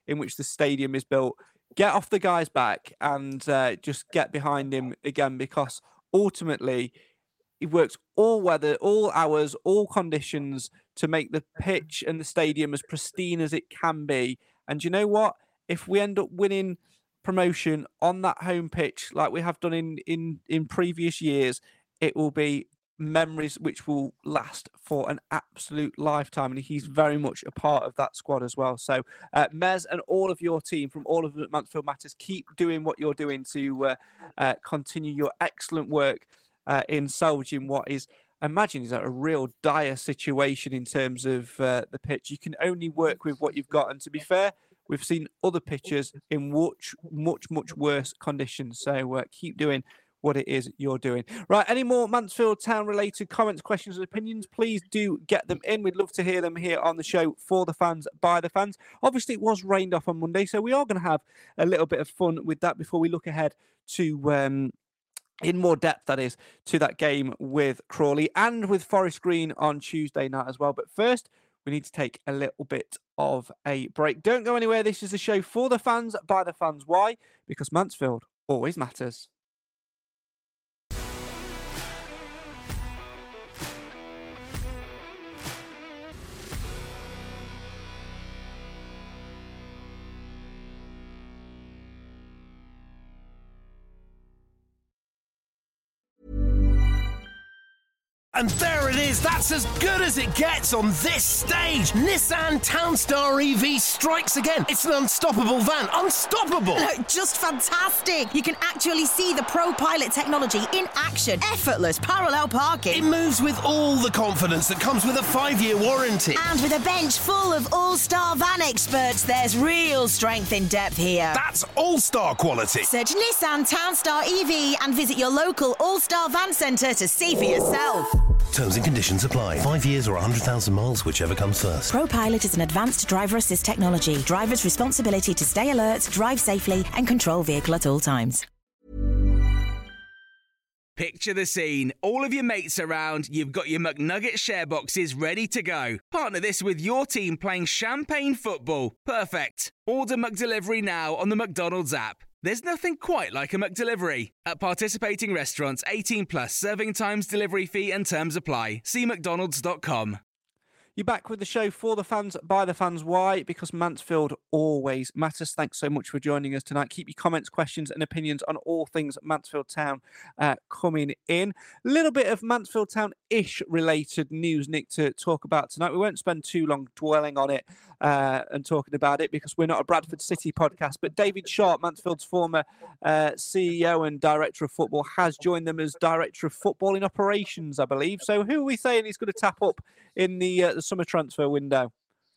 [SPEAKER 10] in which the stadium is built. Get off the guy's back and uh, just get behind him again, because ultimately he works all weather, all hours, all conditions to make the pitch and the stadium as pristine as it can be. And you know what? If we end up winning promotion on that home pitch like we have done in, in, in previous years, it will be memories which will last for an absolute lifetime, and he's very much a part of that squad as well. So uh, Mez and all of your team from all of Mansfield Matters, keep doing what you're doing to uh, uh, continue your excellent work uh, in salvaging what is, imagine, is a real dire situation in terms of uh, the pitch. You can only work with what you've got, and to be fair, we've seen other pitches in much much much worse conditions. So uh, keep doing what it is you're doing. Right, any more Mansfield Town related comments, questions, and opinions, please do get them in. We'd love to hear them here on the show for the fans, by the fans. Obviously, it was rained off on Monday, so we are going to have a little bit of fun with that before we look ahead to, um, in more depth, that is, to that game with Crawley and with Forest Green on Tuesday night as well. But first, we need to take a little bit of a break. Don't go anywhere. This is the show for the fans, by the fans. Why? Because Mansfield always matters.
[SPEAKER 2] And there it is, that's as good as it gets on this stage. Nissan Townstar E V strikes again. It's an unstoppable van, unstoppable.
[SPEAKER 3] Look, just fantastic. You can actually see the Pro Pilot technology in action. Effortless parallel parking.
[SPEAKER 2] It moves with all the confidence that comes with a five-year warranty.
[SPEAKER 3] And with a bench full of all-star van experts, there's real strength in depth here.
[SPEAKER 2] That's all-star quality.
[SPEAKER 3] Search Nissan Townstar E V and visit your local all-star van centre to see for yourself.
[SPEAKER 2] Terms and conditions apply. Five years or one hundred thousand miles, whichever comes first.
[SPEAKER 3] ProPilot is an advanced driver assist technology. Driver's responsibility to stay alert, drive safely, and control vehicle at all times.
[SPEAKER 4] Picture the scene. All of your mates around, you've got your McNugget share boxes ready to go. Partner this with your team playing champagne football. Perfect. Order McDelivery now on the McDonald's app. There's nothing quite like a McDelivery. At participating restaurants, eighteen plus, serving times, delivery fee and terms apply. See mcdonalds dot com.
[SPEAKER 10] You're back with the show for the fans, by the fans. Why? Because Mansfield always matters. Thanks so much for joining us tonight. Keep your comments, questions and opinions on all things Mansfield Town uh, coming in. A little bit of Mansfield Town-ish related news, Nick, to talk about tonight. We won't spend too long dwelling on it uh, and talking about it because we're not a Bradford City podcast. But David Sharp, Mansfield's former uh, C E O and Director of Football, has joined them as Director of Footballing Operations, I believe. So who are we saying he's going to tap up in the, uh, the summer transfer window?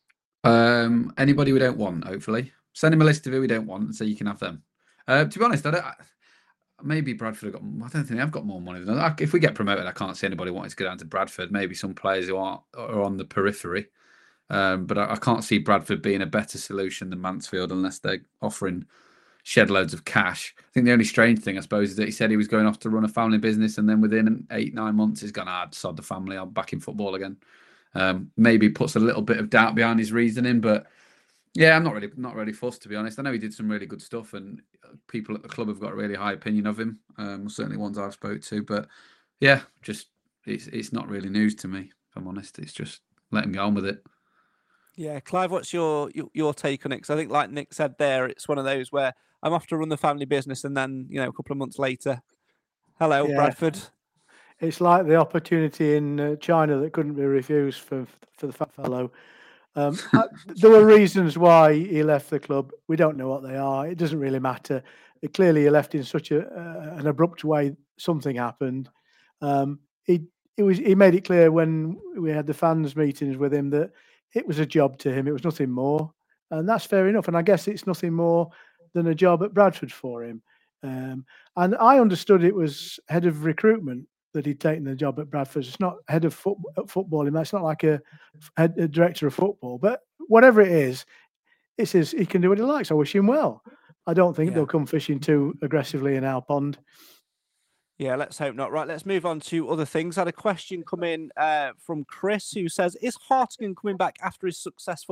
[SPEAKER 7] Um, anybody we don't want, hopefully. Send him a list of who we don't want, so you can have them. Uh, to be honest, I don't. I, maybe Bradford have got. I don't think they've got more money than that. If we get promoted, I can't see anybody wanting to go down to Bradford. Maybe some players who are are on the periphery, um, but I, I can't see Bradford being a better solution than Mansfield unless they're offering shed loads of cash. I think the only strange thing, I suppose, is that he said he was going off to run a family business, and then within eight nine months, he's gone, "Ah, sod the family. I'm back in football again." Um, maybe puts a little bit of doubt behind his reasoning, but yeah, I'm not really not really fussed, to be honest. I know he did some really good stuff, and people at the club have got a really high opinion of him. Um, certainly ones I've spoke to, but yeah, just it's it's not really news to me, if I'm honest. It's just let him go on with it.
[SPEAKER 10] Yeah, Clive, what's your your, your take on it? Because I think, like Nick said there, it's one of those where I'm off to run the family business, and then you know a couple of months later, hello, yeah. Bradford.
[SPEAKER 9] It's like the opportunity in uh, China that couldn't be refused for for the fat fellow. Um, I, there were reasons why he left the club. We don't know what they are. It doesn't really matter. It, clearly, he left in such a uh, an abrupt way. Something happened. Um, he it was he made it clear when we had the fans meetings with him that it was a job to him. It was nothing more, and that's fair enough. And I guess it's nothing more than a job at Bradford for him. Um, and I understood it was head of recruitment that he'd taken the job at Bradford. It's not head of foot, footballing. That's not like a, head, a director of football. But whatever it is, it says he can do what he likes. I wish him well. I don't think yeah. they'll come fishing too aggressively in our pond.
[SPEAKER 10] Yeah, let's hope not. Right, let's move on to other things. I had a question come in uh, from Chris who says, is Hartigan coming back after his successful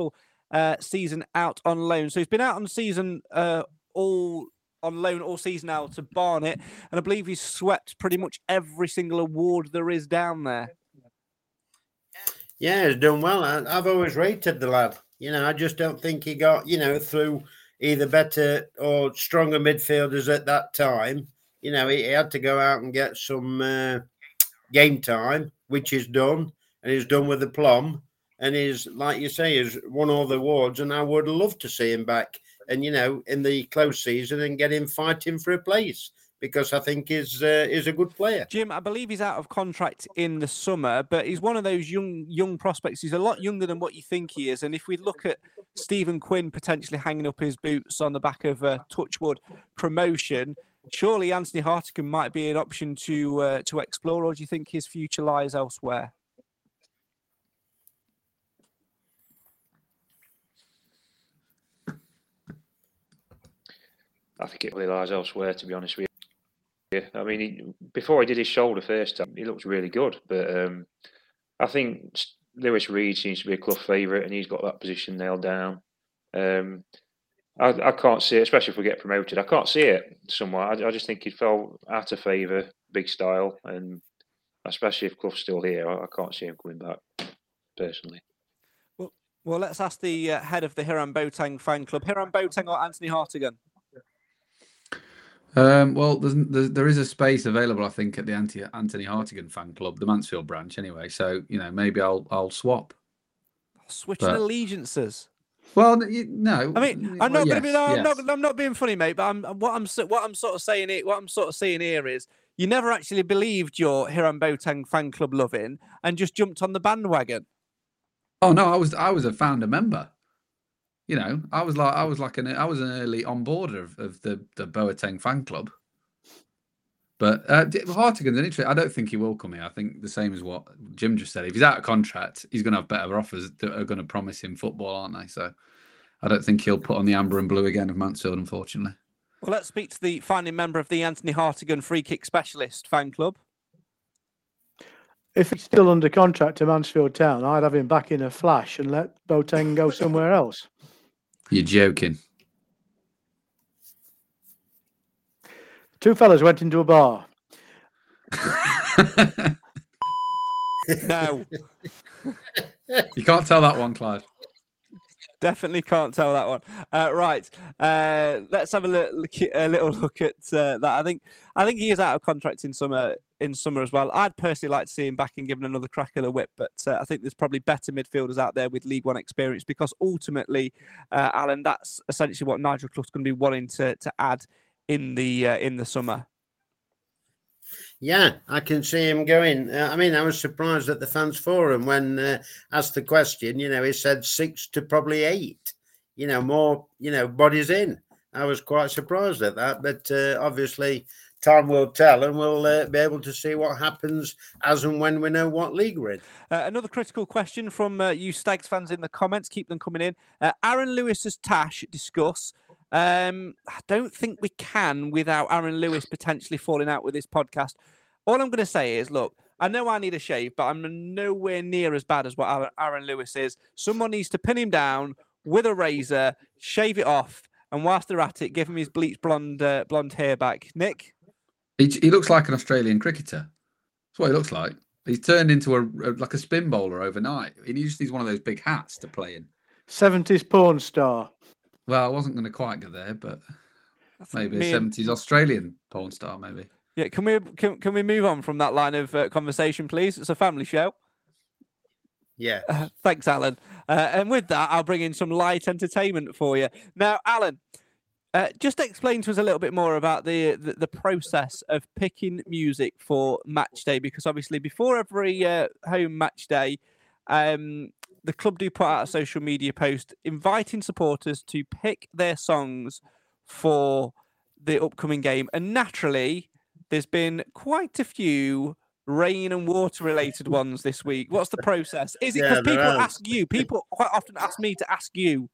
[SPEAKER 10] uh, season out on loan. So he's been out on season uh, all on loan all season now to Barnet, and I believe he's swept pretty much every single award there is down there.
[SPEAKER 8] Yeah, he's done well. I, I've always rated the lad. You know, I just don't think he got, you know, through either better or stronger midfielders at that time. You know, he, he had to go out and get some uh, game time, which he's done, and he's done with the plum. And he's, like you say, he's won all the awards, and I would love to see him back and, you know, in the close season and get him fighting for a place, because I think he's, uh, he's a good player.
[SPEAKER 10] Jim, I believe he's out of contract in the summer, but he's one of those young young prospects. He's a lot younger than what you think he is. And if we look at Stephen Quinn potentially hanging up his boots on the back of uh, Touchwood promotion, surely Anthony Hartigan might be an option to uh, to explore, or do you think his future lies elsewhere?
[SPEAKER 6] I think it really lies elsewhere, to be honest with you. I mean, he, before he did his shoulder first time, he looked really good. But um, I think Lewis Reed seems to be a club favourite, and he's got that position nailed down. Um, I, I can't see it, especially if we get promoted. I can't see it somewhere. I, I just think he fell out of favour, big style, and especially if Clough's still here, I, I can't see him coming back, personally.
[SPEAKER 10] Well, well, let's ask the uh, head of the Hiram Boateng fan club. Hiram Boateng or Anthony Hartigan?
[SPEAKER 7] Um, well, there's, there's, there is a space available, I think, at the Anti, Anthony Hartigan fan club, the Mansfield branch, anyway. So, you know, maybe I'll I'll swap.
[SPEAKER 10] Switching but, allegiances.
[SPEAKER 7] Well, you, no.
[SPEAKER 10] I mean, I'm
[SPEAKER 7] well,
[SPEAKER 10] not
[SPEAKER 7] yes,
[SPEAKER 10] going to be. No,
[SPEAKER 7] yes.
[SPEAKER 10] I'm not. I'm not being funny, mate. But I'm what I'm what I'm sort of saying. It. What I'm sort of saying here is, you never actually believed your Hiram Boateng fan club loving, and just jumped on the bandwagon.
[SPEAKER 7] Oh no, I was I was a founder member. You know, I was like I was like an I was an early on boarder of, of the the Boateng fan club. But uh, Hartigan's an interesting. I don't think he will come here. I think the same as what Jim just said. If he's out of contract, he's going to have better offers that are going to promise him football, aren't they? So I don't think he'll put on the amber and blue again of Mansfield, unfortunately.
[SPEAKER 10] Well, let's speak to the founding member of the Anthony Hartigan Free Kick Specialist fan club.
[SPEAKER 9] If he's still under contract to Mansfield Town, I'd have him back in a flash and let Boateng go somewhere else.
[SPEAKER 7] You're joking.
[SPEAKER 9] Two fellas went into a bar.
[SPEAKER 10] No.
[SPEAKER 7] You can't tell that one, Clive.
[SPEAKER 10] Definitely can't tell that one. Uh, right, uh, let's have a little, a little look at uh, that. I think I think he is out of contract in summer in summer as well. I'd personally like to see him back and given another crack at the whip, but uh, I think there's probably better midfielders out there with League One experience, because ultimately, uh, Alan, that's essentially what Nigel Clough's going to be wanting to to add in the uh, in the summer.
[SPEAKER 8] Yeah, I can see him going. Uh, I mean, I was surprised at the fans forum when uh, asked the question. You know, he said six to probably eight. You know, more. You know, bodies in. I was quite surprised at that, but uh, obviously, time will tell, and we'll uh, be able to see what happens as and when we know what league we're in.
[SPEAKER 10] Uh, another critical question from uh, you Stags fans in the comments. Keep them coming in. Uh, Aaron Lewis's Tash discuss. Um, I don't think we can without Aaron Lewis potentially falling out with this podcast. All I'm going to say is, look, I know I need a shave, but I'm nowhere near as bad as what Aaron Lewis is. Someone needs to pin him down with a razor, shave it off, and whilst they're at it, give him his bleached blonde uh, blonde hair back. Nick?
[SPEAKER 7] He, he looks like an Australian cricketer. That's what he looks like. He's turned into a, a like a spin bowler overnight. He just needs one of those big hats to play in.
[SPEAKER 9] seventies porn star.
[SPEAKER 7] Well, I wasn't going to quite go there, but maybe
[SPEAKER 10] Me
[SPEAKER 7] a seventies Australian porn star, maybe.
[SPEAKER 10] Yeah, can we can, can we move on from that line of uh, conversation, please? It's a family show.
[SPEAKER 8] Yeah.
[SPEAKER 10] Uh, thanks, Alan. Uh, and with that, I'll bring in some light entertainment for you. Now, Alan, uh, just explain to us a little bit more about the, the, the process of picking music for match day, because obviously before every uh, home match day, um, the club do put out a social media post inviting supporters to pick their songs for the upcoming game. And naturally, there's been quite a few rain and water related ones this week. What's the process? Is it because yeah, people ask you? People quite often ask me to ask you.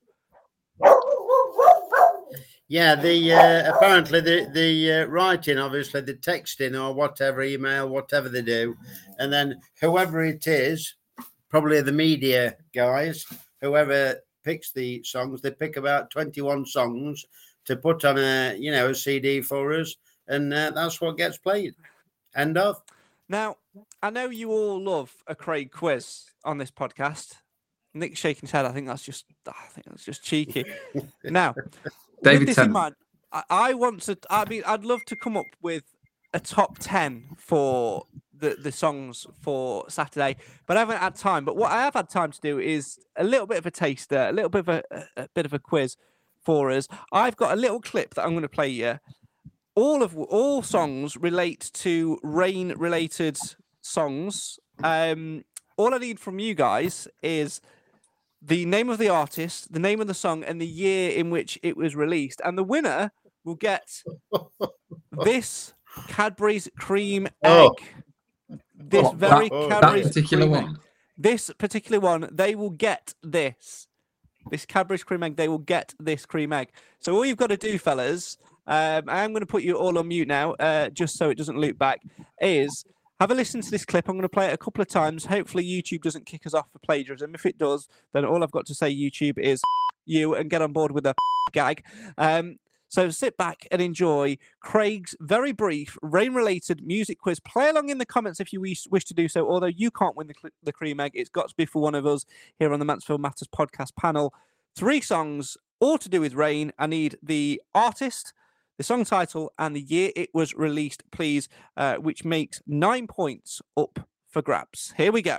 [SPEAKER 8] Yeah, the uh, apparently the the uh, writing, obviously the texting or whatever, email, whatever they do, and then whoever it is, probably the media guys, whoever picks the songs. They pick about twenty-one songs to put on a, you know, a C D for us, and uh, that's what gets played. End of.
[SPEAKER 10] Now, I know you all love a Craig quiz on this podcast. Nick's shaking his head. I think that's just, I think that's just cheeky. Now,
[SPEAKER 7] David
[SPEAKER 10] with this in
[SPEAKER 7] Tennant.
[SPEAKER 10] mind, I, I want to. I mean, I'd love to come up with a top ten for the the songs for Saturday, but I haven't had time. But what I have had time to do is a little bit of a taster, a little bit of a, a, a bit of a quiz for us. I've got a little clip that I'm going to play you. All of all songs relate to rain-related songs. Um, all I need from you guys is the name of the artist, the name of the song, and the year in which it was released. And the winner will get this Cadbury's cream egg.
[SPEAKER 8] Oh.
[SPEAKER 10] This
[SPEAKER 7] What,
[SPEAKER 10] very
[SPEAKER 8] that-
[SPEAKER 10] Cadbury's
[SPEAKER 7] that particular
[SPEAKER 10] cream egg.
[SPEAKER 7] one?
[SPEAKER 10] This particular one, they will get this. This Cadbury's cream egg, they will get this cream egg. So all you've got to do, fellas, um, I'm going to put you all on mute now, uh, just so it doesn't loop back, is have a listen to this clip. I'm going to play it a couple of times. Hopefully YouTube doesn't kick us off for plagiarism. If it does, then all I've got to say, YouTube, is you and get on board with a gag. Um, so sit back and enjoy Craig's very brief rain-related music quiz. Play along in the comments if you wish, wish to do so, although you can't win the, cl- the cream egg. It's got to be for one of us here on the Mansfield Matters podcast panel. Three songs, all to do with rain. I need the artist, the song title, and the year it was released, please, uh, which makes nine points up for grabs. Here we go.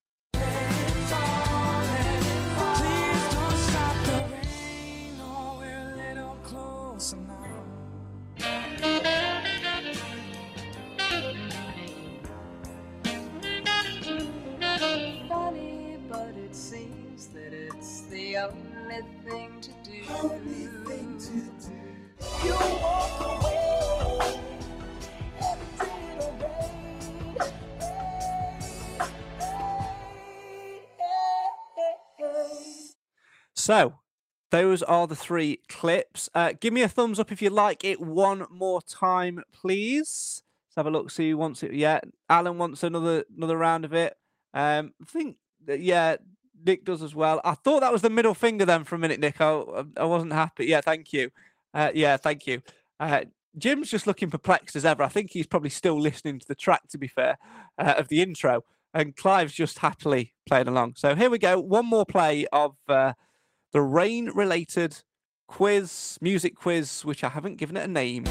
[SPEAKER 11] Funny, but it seems that it's the only thing to do. Only thing to do. You walk away, and it didn't rain.
[SPEAKER 10] So, those are the three clips. Uh, give me a thumbs up if you like it one more time, please. Let's have a look, see who wants it. Yeah, Alan wants another another round of it. Um, I think, that, yeah, Nick does as well. I thought that was the middle finger then for a minute, Nick. I, I wasn't happy. Yeah, thank you. Uh, yeah, thank you. Uh, Jim's just looking perplexed as ever. I think he's probably still listening to the track, to be fair, uh, of the intro. And Clive's just happily playing along. So here we go. One more play of uh, the rain-related quiz, music quiz, which I haven't given it a name.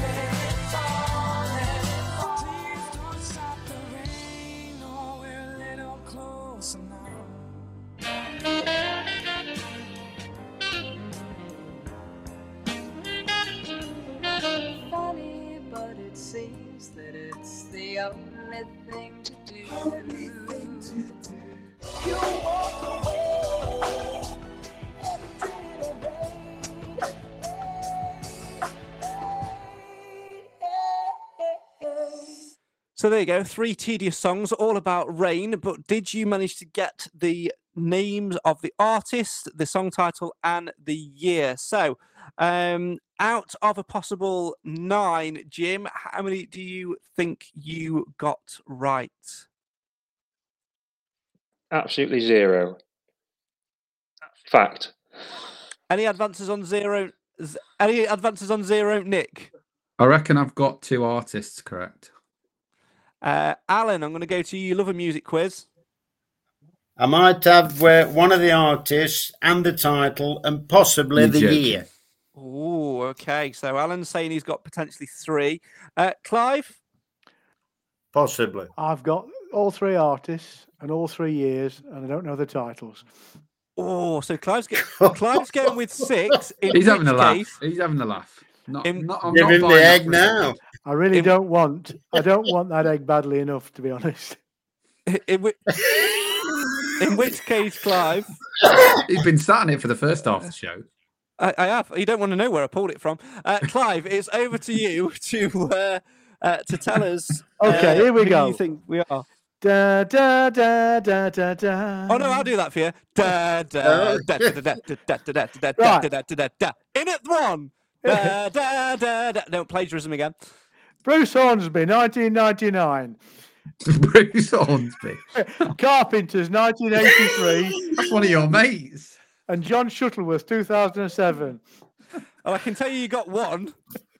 [SPEAKER 11] Funny, but it seems that it's the only thing to do. Only thing to do. You walk away, and it didn't rain.
[SPEAKER 10] So there you go, three tedious songs all about rain, but did you manage to get the names of the artist, the song title, and the year? So, um, out of a possible nine, Jim, how many do you think you got right?
[SPEAKER 6] Absolutely zero. Fact.
[SPEAKER 10] Any advances on zero? Z- Any advances on zero, Nick?
[SPEAKER 7] I reckon I've got two artists correct.
[SPEAKER 10] Uh, Alan, I'm going to go to you. You love a music quiz.
[SPEAKER 8] I might have uh, one of the artists and the title and possibly
[SPEAKER 7] You're
[SPEAKER 8] the
[SPEAKER 7] joking.
[SPEAKER 8] year.
[SPEAKER 10] Oh, okay. So Alan's saying he's got potentially three. Uh, Clive?
[SPEAKER 8] Possibly.
[SPEAKER 9] I've got all three artists and all three years, and I don't know the titles.
[SPEAKER 10] Oh, so Clive's, get, Clive's going with six. In
[SPEAKER 7] He's having a
[SPEAKER 10] which
[SPEAKER 7] laugh.
[SPEAKER 10] case-
[SPEAKER 7] He's having a laugh. Not,
[SPEAKER 10] In-
[SPEAKER 7] not, I'm
[SPEAKER 8] Give
[SPEAKER 7] not
[SPEAKER 8] him
[SPEAKER 7] buying
[SPEAKER 8] the
[SPEAKER 7] that
[SPEAKER 8] egg
[SPEAKER 7] for a
[SPEAKER 8] now.
[SPEAKER 7] second.
[SPEAKER 9] I really
[SPEAKER 10] In-
[SPEAKER 9] don't want. I don't want that egg badly enough, to be honest.
[SPEAKER 10] In, which, in which case, Clive,
[SPEAKER 7] He's been sat in it for the first half of the show.
[SPEAKER 10] I, I have. You don't want to know where I pulled it from. Uh, Clive, it's over to you to uh, uh, to tell us.
[SPEAKER 9] Okay,
[SPEAKER 10] uh,
[SPEAKER 9] here we
[SPEAKER 10] who
[SPEAKER 9] go.
[SPEAKER 10] You think we are?
[SPEAKER 9] Da da da da da da.
[SPEAKER 10] Oh no, I'll do that for you. Da da da da da da da da da da da
[SPEAKER 9] Right.
[SPEAKER 10] da da da da. In at one. Da da da da. No plagiarism again.
[SPEAKER 9] Bruce Hornsby, nineteen ninety-nine.
[SPEAKER 7] Bruce Hornsby.
[SPEAKER 9] Carpenters, nineteen eighty-three.
[SPEAKER 7] That's one of your mates.
[SPEAKER 9] And John Shuttleworth, two thousand seven.
[SPEAKER 10] Oh, I can tell you, you got one.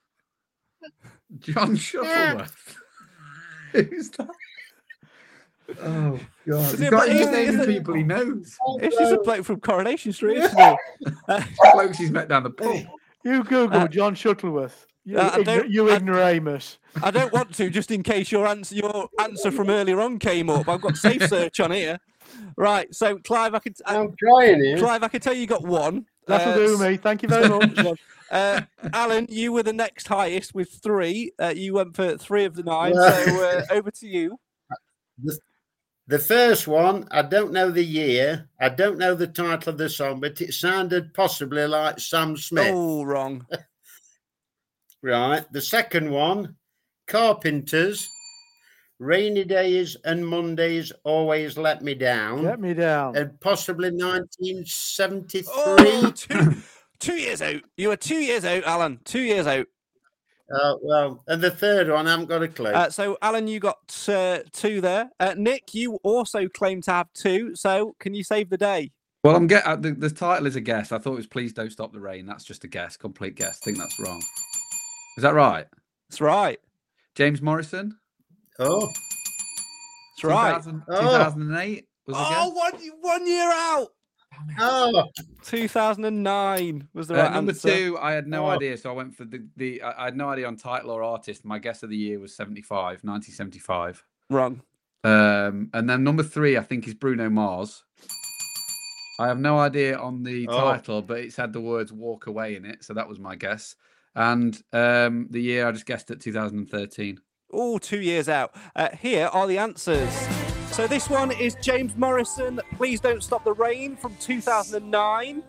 [SPEAKER 7] John Shuttleworth. Who's that? Oh God!
[SPEAKER 10] Is
[SPEAKER 7] He's
[SPEAKER 10] it-
[SPEAKER 7] got
[SPEAKER 10] is
[SPEAKER 7] his
[SPEAKER 10] it-
[SPEAKER 7] name
[SPEAKER 10] is
[SPEAKER 7] of
[SPEAKER 10] it-
[SPEAKER 7] people he knows.
[SPEAKER 10] It's just a bloke from Coronation Street, isn't it? Uh,
[SPEAKER 7] Blokes he's met down the pub.
[SPEAKER 9] You Google
[SPEAKER 10] Uh,
[SPEAKER 9] John Shuttleworth. You,
[SPEAKER 10] uh, I
[SPEAKER 9] igno-
[SPEAKER 10] don't-
[SPEAKER 9] you
[SPEAKER 10] I-
[SPEAKER 9] ignoramus.
[SPEAKER 10] I don't want to, just in case your answer your answer from earlier on came up. I've got safe search on here. Right, so Clive, I could uh,
[SPEAKER 8] I'm trying here.
[SPEAKER 10] Clive, I can tell you got one.
[SPEAKER 9] That'll
[SPEAKER 10] Uh,
[SPEAKER 9] do me. Thank you very much.
[SPEAKER 10] Uh, Alan, you were the next highest with three. Uh, you went for three of the nine.
[SPEAKER 8] Well-
[SPEAKER 10] So uh, over to you.
[SPEAKER 8] The, the first one, I don't know the year. I don't know the title of the song, but it sounded possibly like Sam Smith.
[SPEAKER 10] Oh, wrong.
[SPEAKER 8] Right. The second one, Carpenters, Rainy Days and Mondays Always Let Me Down.
[SPEAKER 9] Let me down.
[SPEAKER 8] And possibly nineteen seventy-three.
[SPEAKER 10] Oh, two, two years out. You were two years out, Alan. Two years out.
[SPEAKER 8] Oh, well, and the third one, I haven't got a clue.
[SPEAKER 10] Uh, so, Alan, you got uh, two there. Uh, Nick, you also claim to have two. So, can you save the day?
[SPEAKER 7] Well, I'm get uh, the, the title is a guess. I thought it was "Please Don't Stop the Rain." That's just a guess, complete guess. I think that's wrong. Is that right?
[SPEAKER 10] That's right.
[SPEAKER 7] James Morrison.
[SPEAKER 8] Oh,
[SPEAKER 10] That's right.
[SPEAKER 7] two thousand,
[SPEAKER 8] Oh.
[SPEAKER 7] two thousand eight was the
[SPEAKER 10] Oh, one, one year out.
[SPEAKER 8] oh,
[SPEAKER 10] two thousand nine was the
[SPEAKER 7] guess.
[SPEAKER 10] right
[SPEAKER 7] Uh, number
[SPEAKER 10] answer.
[SPEAKER 7] two, I had no
[SPEAKER 8] Oh.
[SPEAKER 7] idea, so I went for the the. I I had no idea on title or artist. My guess of the year was seventy-five, nineteen seventy-five.
[SPEAKER 10] Wrong.
[SPEAKER 7] Um, and then number three, I think, is Bruno Mars. I have no idea on the
[SPEAKER 8] Oh.
[SPEAKER 7] title, but it's had the words "walk away" in it, so that was my guess. And um, the year I just guessed at two thousand thirteen.
[SPEAKER 10] Oh, two years out. Uh, here are the answers. So this one is James Morrison, Please Don't Stop the Rain from two thousand nine.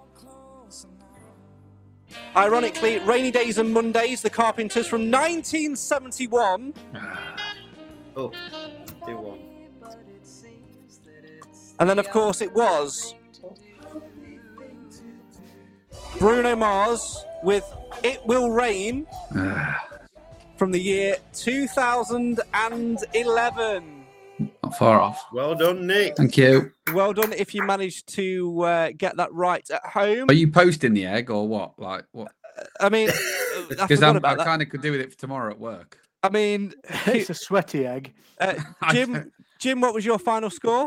[SPEAKER 10] Ironically, Rainy Days and Mondays, The Carpenters from nineteen seventy-one.
[SPEAKER 8] oh, two one.
[SPEAKER 10] And then, of course, it was Bruno Mars with It Will Rain from the year two thousand eleven.
[SPEAKER 7] Not far off.
[SPEAKER 8] Well done, Nick.
[SPEAKER 7] Thank you.
[SPEAKER 10] Well done if you managed to uh, get that right at home.
[SPEAKER 7] Are you posting the egg or what? Like what?
[SPEAKER 10] I mean, I
[SPEAKER 7] Because
[SPEAKER 10] forgot
[SPEAKER 7] I
[SPEAKER 10] about that.
[SPEAKER 7] kind of could do with it for tomorrow at work.
[SPEAKER 10] I mean,
[SPEAKER 9] It's a sweaty egg.
[SPEAKER 10] uh, Jim, Jim, what was your final score?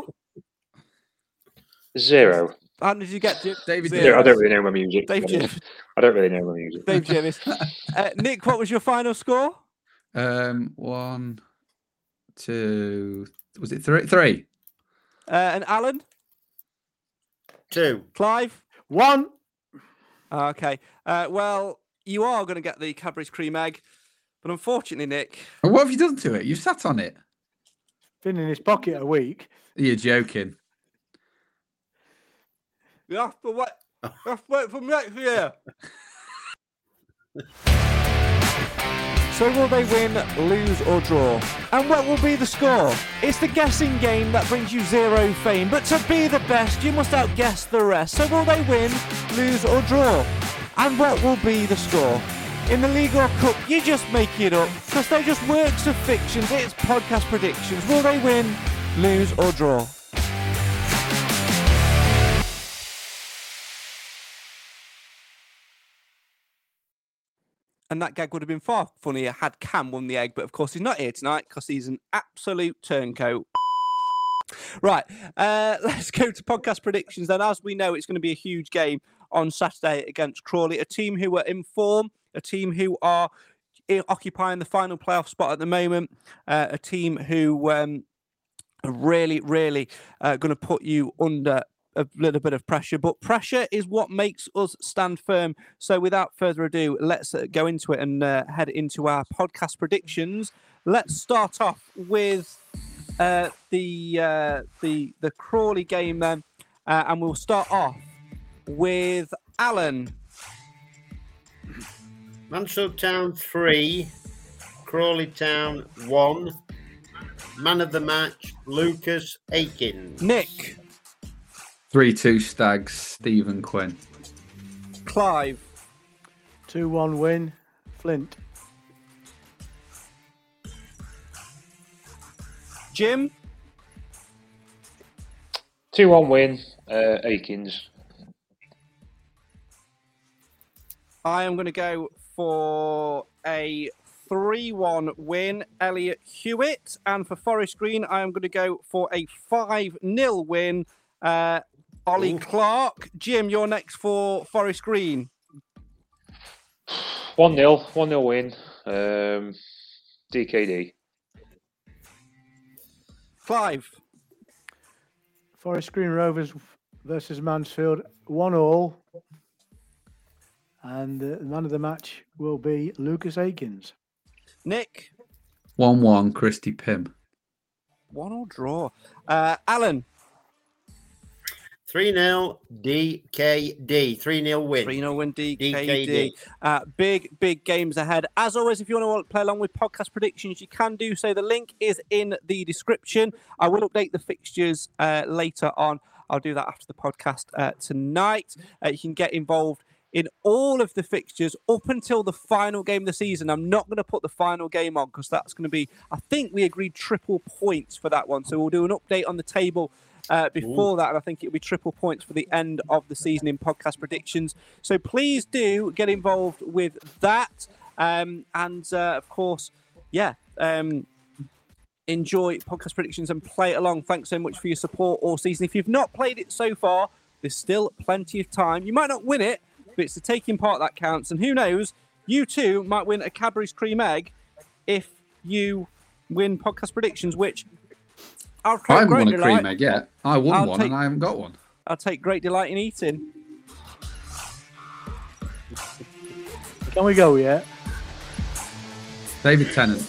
[SPEAKER 6] Zero.
[SPEAKER 10] How did you get, Jim?
[SPEAKER 7] David
[SPEAKER 10] Zero.
[SPEAKER 6] Yeah, I don't really know my music.
[SPEAKER 10] Dave Jim.
[SPEAKER 6] I don't really know my music.
[SPEAKER 10] Dave Jimmis. Uh, Nick, what was your final score?
[SPEAKER 7] Um, one, two, was it three? Three.
[SPEAKER 10] Uh, and Alan?
[SPEAKER 8] Two.
[SPEAKER 10] Clive?
[SPEAKER 9] One.
[SPEAKER 10] Okay. Uh, well, you are going to get the Cadbury's cream egg, but unfortunately, Nick,
[SPEAKER 7] And what have you done to it? You've sat on it.
[SPEAKER 9] Been in his pocket a week.
[SPEAKER 7] You're joking.
[SPEAKER 10] you have to wait, you have to wait for next year. So will they win, lose or draw? And what will be the score? It's the guessing game that brings you zero fame, but to be the best you must outguess the rest. So will they win, lose or draw? And what will be the score? In the League or Cup, you just make it up, because they're just works of fictions, it's podcast predictions. Will they win, lose or draw? And that gag would have been far funnier had Cam won the egg, but of course he's not here tonight because he's an absolute turncoat. Right, uh, let's go to podcast predictions then. As we know, it's going to be a huge game on Saturday against Crawley, a team who are in form, a team who are i- occupying the final playoff spot at the moment, uh, a team who um, are really, really uh, going to put you under a little bit of pressure, but pressure is what makes us stand firm. So without further ado, let's uh, go into it and uh, head into our podcast predictions. Let's start off with uh, the uh, the the Crawley game then, uh, and we'll start off with Alan.
[SPEAKER 8] Mansfield Town three, Crawley Town one. Man of the match, Lucas Aikins.
[SPEAKER 10] Nick.
[SPEAKER 7] Three two Stags, Stephen Quinn.
[SPEAKER 10] Clive.
[SPEAKER 9] two one win, Flint.
[SPEAKER 10] Jim.
[SPEAKER 6] two one win, uh, Aikins.
[SPEAKER 10] I am going to go for a three one win, Elliot Hewitt. And for Forest Green, I am going to go for a five nil win, uh, Ollie Ooh. Clark. Jim, you're next for Forest Green.
[SPEAKER 6] one nil, one nil win, um, D K D.
[SPEAKER 10] Clive.
[SPEAKER 9] Forest Green Rovers versus Mansfield, one all. And uh, the man of the match will be Lucas Akins.
[SPEAKER 10] Nick.
[SPEAKER 7] one one, Christy Pym.
[SPEAKER 10] One all draw. Uh, Alan.
[SPEAKER 8] three nil D K D. three nil win.
[SPEAKER 10] three nil win D K D.
[SPEAKER 8] D K D.
[SPEAKER 10] Uh, big, big games ahead. As always, if you want to play along with podcast predictions, you can do so. The link is in the description. I will update the fixtures uh, later on. I'll do that after the podcast uh, tonight. Uh, you can get involved in all of the fixtures up until the final game of the season. I'm not going to put the final game on because that's going to be, I think we agreed triple points for that one. So we'll do an update on the table Uh, before Ooh. that, and I think it'll be triple points for the end of the season in podcast predictions. So please do get involved with that. Um, and uh, of course, yeah, um, enjoy podcast predictions and play it along. Thanks so much for your support all season. If you've not played it so far, there's still plenty of time. You might not win it, but it's the taking part that counts. And who knows, you too might win a Cadbury's Cream Egg if you win podcast predictions, which I'll
[SPEAKER 7] I haven't won a
[SPEAKER 10] delight.
[SPEAKER 7] cream egg yet. I won
[SPEAKER 10] I'll
[SPEAKER 7] one
[SPEAKER 10] take,
[SPEAKER 7] and I haven't got one.
[SPEAKER 10] I'll take great delight in eating.
[SPEAKER 9] Can we go yet?
[SPEAKER 7] David Tennant.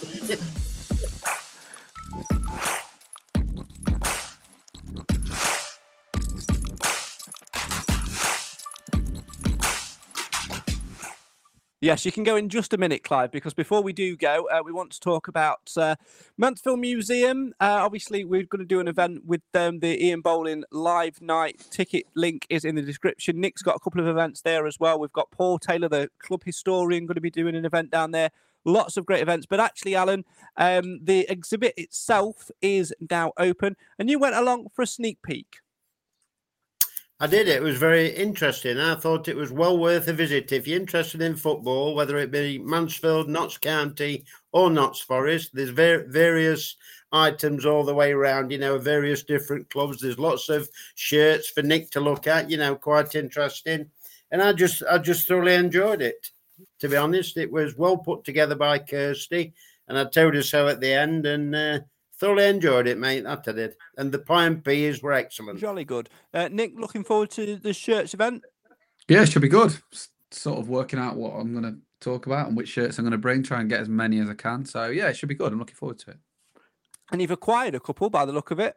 [SPEAKER 10] Yes, you can go in just a minute, Clive, because before we do go, uh, we want to talk about uh, Mansfield Museum. Uh, obviously, we're going to do an event with them, the Ian Bowling Live Night. Ticket link is in the description. Nick's got a couple of events there as well. We've got Paul Taylor, the club historian, going to be doing an event down there. Lots of great events. But actually, Alan, um, the exhibit itself is now open, and you went along for a sneak peek.
[SPEAKER 8] I did. It was very interesting. I thought it was well worth a visit. If you're interested in football, whether it be Mansfield, Notts County or Notts Forest, there's ver- various items all the way around, you know, various different clubs. There's lots of shirts for Nick to look at, you know, quite interesting. And I just, I just thoroughly enjoyed it. To be honest, it was well put together by Kirsty, and I told her so at the end, and uh, thoroughly enjoyed it, mate. That I did. And the pie and peas were excellent.
[SPEAKER 10] Jolly good. Uh, Nick, looking forward to the shirts event?
[SPEAKER 7] Yeah, it should be good. Sort of working out what I'm going to talk about and which shirts I'm going to bring, try and get as many as I can. So, yeah, it should be good. I'm looking forward to it.
[SPEAKER 10] And you've acquired a couple by the look of it.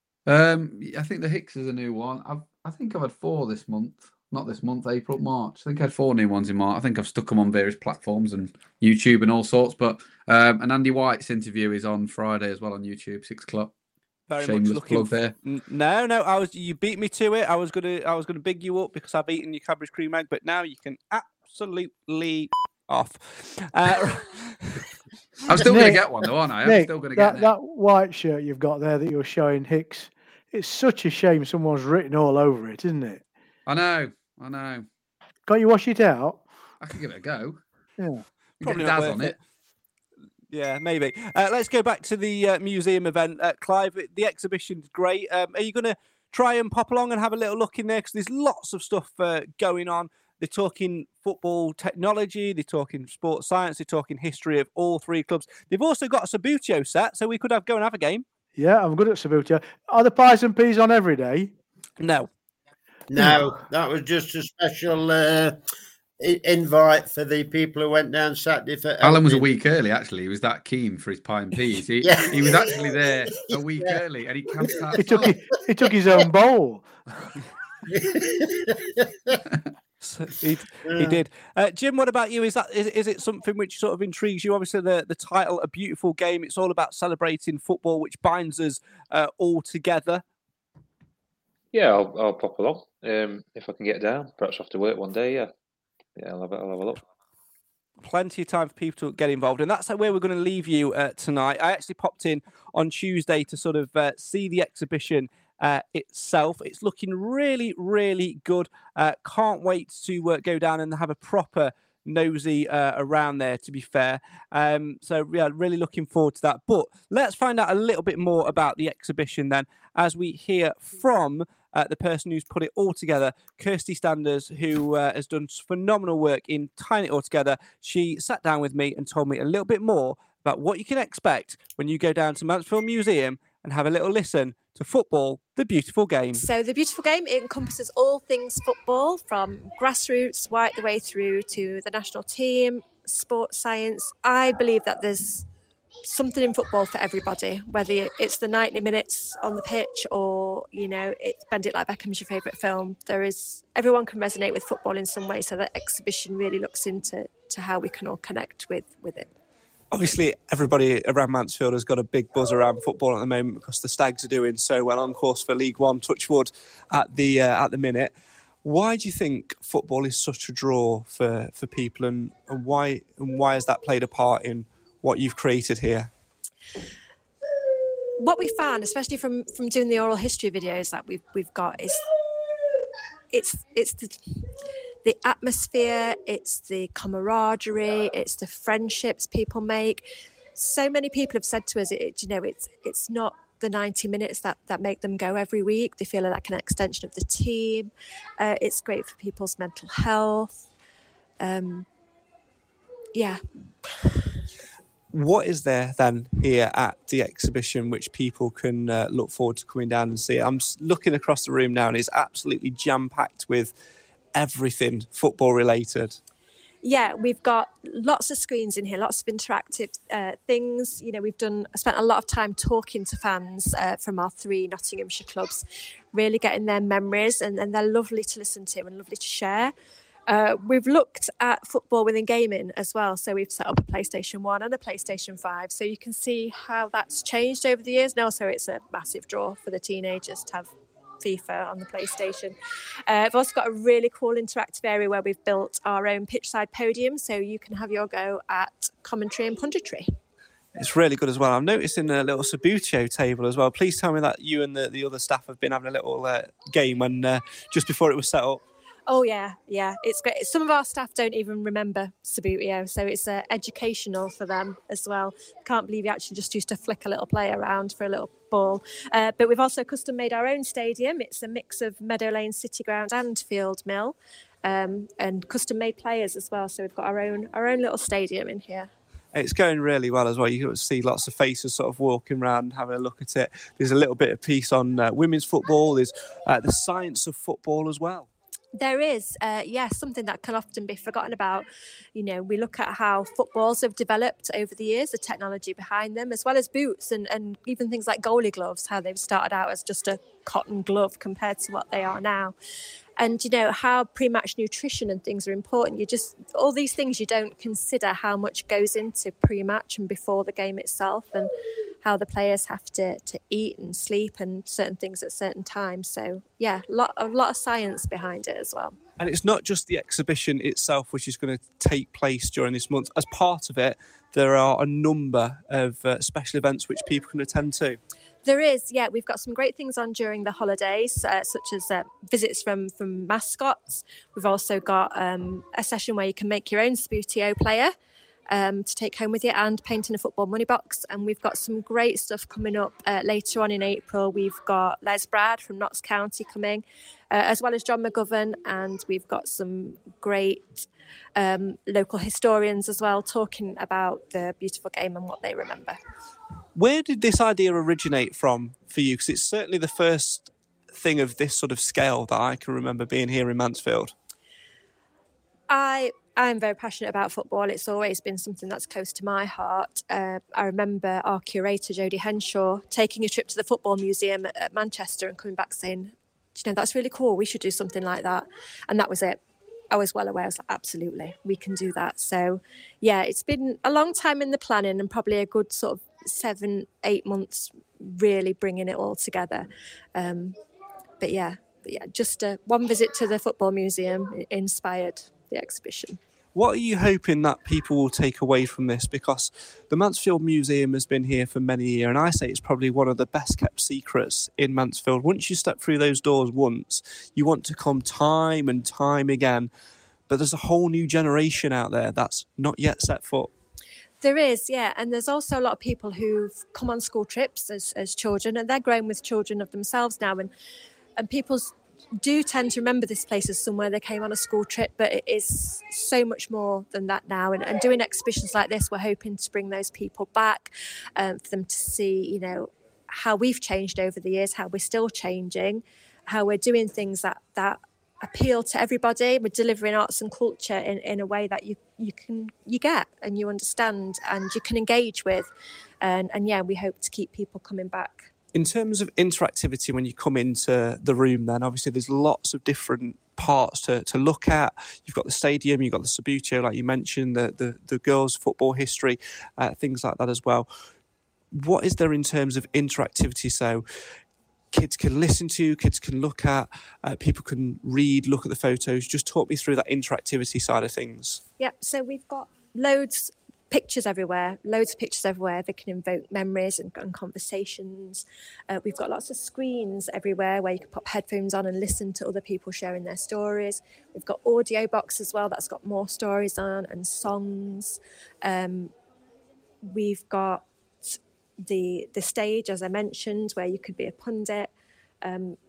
[SPEAKER 7] Um, I think the Hicks is a new one. I've, I think I've had four this month. Not this month, April, March. I think I had four new ones in March. I think I've stuck them on various platforms and YouTube and all sorts. But um, and Andy White's interview is on Friday as well on YouTube, six o'clock.
[SPEAKER 10] Very
[SPEAKER 7] Shameless
[SPEAKER 10] much looking
[SPEAKER 7] plug there.
[SPEAKER 10] No, no, I was. You beat me to it. I was gonna, I was gonna big you up because I've eaten your Cadbury's Cream Egg, but now you can absolutely off. Uh,
[SPEAKER 7] I'm still
[SPEAKER 9] Nick,
[SPEAKER 7] going to get one though, aren't I? I'm
[SPEAKER 9] Nick,
[SPEAKER 7] still going to
[SPEAKER 9] that,
[SPEAKER 7] get
[SPEAKER 9] that white shirt you've got there that you're showing Hicks. It's such a shame someone's written all over it, isn't it?
[SPEAKER 7] I know, I know.
[SPEAKER 9] Can't you wash it out?
[SPEAKER 7] I could give it a go.
[SPEAKER 9] Yeah,
[SPEAKER 10] probably
[SPEAKER 7] get
[SPEAKER 10] not
[SPEAKER 7] Daz
[SPEAKER 10] worth
[SPEAKER 7] on
[SPEAKER 10] it.
[SPEAKER 7] it.
[SPEAKER 10] Yeah, maybe. Uh, let's go back to the uh, museum event, uh, Clive. The exhibition's great. Um, are you going to try and pop along and have a little look in there? Because there's lots of stuff uh, going on. They're talking football technology. They're talking sports science. They're talking history of all three clubs. They've also got a Subbuteo set, so we could have go and have a game.
[SPEAKER 9] Yeah, I'm good at Subbuteo. Are the pies and peas on every day?
[SPEAKER 10] No.
[SPEAKER 8] No, that was just a special uh, i- invite for the people who went down Saturday. For
[SPEAKER 7] Alan was a
[SPEAKER 8] Elgin.
[SPEAKER 7] week early, actually. He was that keen for his pie and peas. He,
[SPEAKER 8] Yeah.
[SPEAKER 7] he was actually there a week
[SPEAKER 8] Yeah.
[SPEAKER 7] early and he camped
[SPEAKER 9] He took
[SPEAKER 7] outside.
[SPEAKER 9] his, he took his own bowl.
[SPEAKER 10] So he, he did. Uh, Jim, what about you? Is that is, is it something which sort of intrigues you? Obviously, the, the title, A Beautiful Game, it's all about celebrating football, which binds us uh, all together.
[SPEAKER 6] Yeah, I'll, I'll pop along um, if I can get down. Perhaps after work one day. Yeah, yeah, I'll have, a- I'll have a look.
[SPEAKER 10] Plenty of time for people to get involved, and that's where we're going to leave you uh, tonight. I actually popped in on Tuesday to sort of uh, see the exhibition uh, itself. It's looking really, really good. Uh, can't wait to uh, go down and have a proper nosy uh, around there, to be fair. Um, so, yeah, really looking forward to that. But let's find out a little bit more about the exhibition then, as we hear from uh, the person who's put it all together, Kirsty Standers, who uh, has done phenomenal work in tying it all together. She sat down with me and told me a little bit more about what you can expect when you go down to Mansfield Museum and have a little listen to Football, the Beautiful Game.
[SPEAKER 12] So the Beautiful Game, it encompasses all things football, from grassroots right the way through to the national team, sports science. I believe that there's something in football for everybody, whether it's the ninety minutes on the pitch or, you know, it's Bend It Like Beckham's your favourite film. There is, everyone can resonate with football in some way, so that exhibition really looks into to how we can all connect with, with it.
[SPEAKER 10] Obviously, everybody around Mansfield has got a big buzz around football at the moment because the Stags are doing so well, on course for League One, touch wood, at the uh, at the minute. Why do you think football is such a draw for, for people, and, and why and why has that played a part in what you've created here?
[SPEAKER 12] What we found, especially from, from doing the oral history videos that we've we've got, is it's it's the the atmosphere, it's the camaraderie, it's the friendships people make. So many people have said to us, it, you know, it's it's not the ninety minutes that, that make them go every week. They feel like an extension of the team. Uh, it's great for people's mental health. Um, yeah.
[SPEAKER 10] What is there then here at the exhibition which people can uh, look forward to coming down and see? I'm looking across the room now and it's absolutely jam-packed with everything football related.
[SPEAKER 12] Yeah, we've got lots of screens in here, lots of interactive uh, things. You know, we've done, I spent a lot of time talking to fans uh, from our three Nottinghamshire clubs, really getting their memories, and, and they're lovely to listen to and lovely to share. Uh, we've looked at football within gaming as well. So we've set up a PlayStation one and a PlayStation five. So you can see how that's changed over the years. And also it's a massive draw for the teenagers to have FIFA on the PlayStation. Uh, I've also got a really cool interactive area where we've built our own pitchside podium, so you can have your go at commentary and punditry.
[SPEAKER 10] It's really good as well. I'm noticing a little Subbuteo table as well. Please tell me that you and the, the other staff have been having a little uh, game when uh, just before it was set up.
[SPEAKER 12] Oh, yeah, yeah. It's great. Some of our staff don't even remember Subbuteo, so it's uh, educational for them as well. Can't believe you actually just used to flick a little play around for a little ball. Uh, but we've also custom made our own stadium. It's a mix of Meadow Lane City Ground and Field Mill, um, and custom made players as well. So we've got our own our own little stadium in here.
[SPEAKER 10] It's going really well as well. You can see lots of faces sort of walking around and having a look at it. There's a little bit of piece on uh, women's football. There's uh, the science of football as well.
[SPEAKER 12] There is, uh, yes, yeah, something that can often be forgotten about. You know, we look at how footballs have developed over the years, the technology behind them, as well as boots and, and even things like goalie gloves, how they've started out as just a cotton glove compared to what they are now. And, you know, how pre-match nutrition and things are important. You just, all these things, you don't consider how much goes into pre-match and before the game itself, and how the players have to, to eat and sleep and certain things at certain times. So, yeah, lot, a lot of science behind it as well.
[SPEAKER 10] And it's not just the exhibition itself, which is going to take place during this month. As part of it, there are a number of uh, special events which people can attend to.
[SPEAKER 12] There is, yeah. We've got some great things on during the holidays, uh, such as uh, visits from, from mascots. We've also got um, a session where you can make your own Subbuteo player um, to take home with you, and painting a football money box. And we've got some great stuff coming up uh, later on in April. We've got Les Brad from Notts County coming, uh, as well as John McGovern. And we've got some great um, local historians as well, talking about the beautiful game and what they remember.
[SPEAKER 10] Where did this idea originate from for you? Because it's certainly the first thing of this sort of scale that I can remember being here in Mansfield.
[SPEAKER 12] I I'm very passionate about football. It's always been something that's close to my heart. Uh, I remember our curator, Jodie Henshaw, taking a trip to the Football Museum at, at Manchester and coming back saying, you know, that's really cool. We should do something like that. And that was it. I was well aware. I was like, absolutely, we can do that. So, yeah, it's been a long time in the planning and probably a good sort of seven, eight months really bringing it all together. Um, but, yeah, but yeah, just uh, one visit to the Football Museum inspired the exhibition.
[SPEAKER 10] What are you hoping that people will take away from this? Because the Mansfield Museum has been here for many years, and I say it's probably one of the best kept secrets in Mansfield. Once you step through those doors once, you want to come time and time again. but there's a whole new generation out there that's not yet set foot.
[SPEAKER 12] There is, yeah. And there's also a lot of people who've come on school trips as, as children, and they're growing with children of themselves now. And, and people do tend to remember this place as somewhere they came on a school trip, but it is so much more than that now. And, and doing exhibitions like this, we're hoping to bring those people back, um, for them to see, you know, how we've changed over the years, how we're still changing, how we're doing things that, that appeal to everybody. We're delivering arts and culture in, in a way that you you can you get and you understand and you can engage with, and and yeah, we hope to keep people coming back.
[SPEAKER 10] In terms of interactivity, when you come into the room, then obviously there's lots of different parts to, to look at. You've got the stadium, you've got the Subbuteo, like you mentioned, the the, the girls' football history, uh, things like that as well. What is there in terms of interactivity? So kids can listen to, kids can look at, uh, people can read, look at the photos. Just talk me through that interactivity side of things.
[SPEAKER 12] Yeah, so we've got loads pictures everywhere, loads of pictures everywhere that can invoke memories and, and conversations. Uh, we've got lots of screens everywhere where you can pop headphones on and listen to other people sharing their stories. We've got audio box as well that's got more stories on and songs. Um, we've got the the stage, as I mentioned, where you could be a pundit. Um,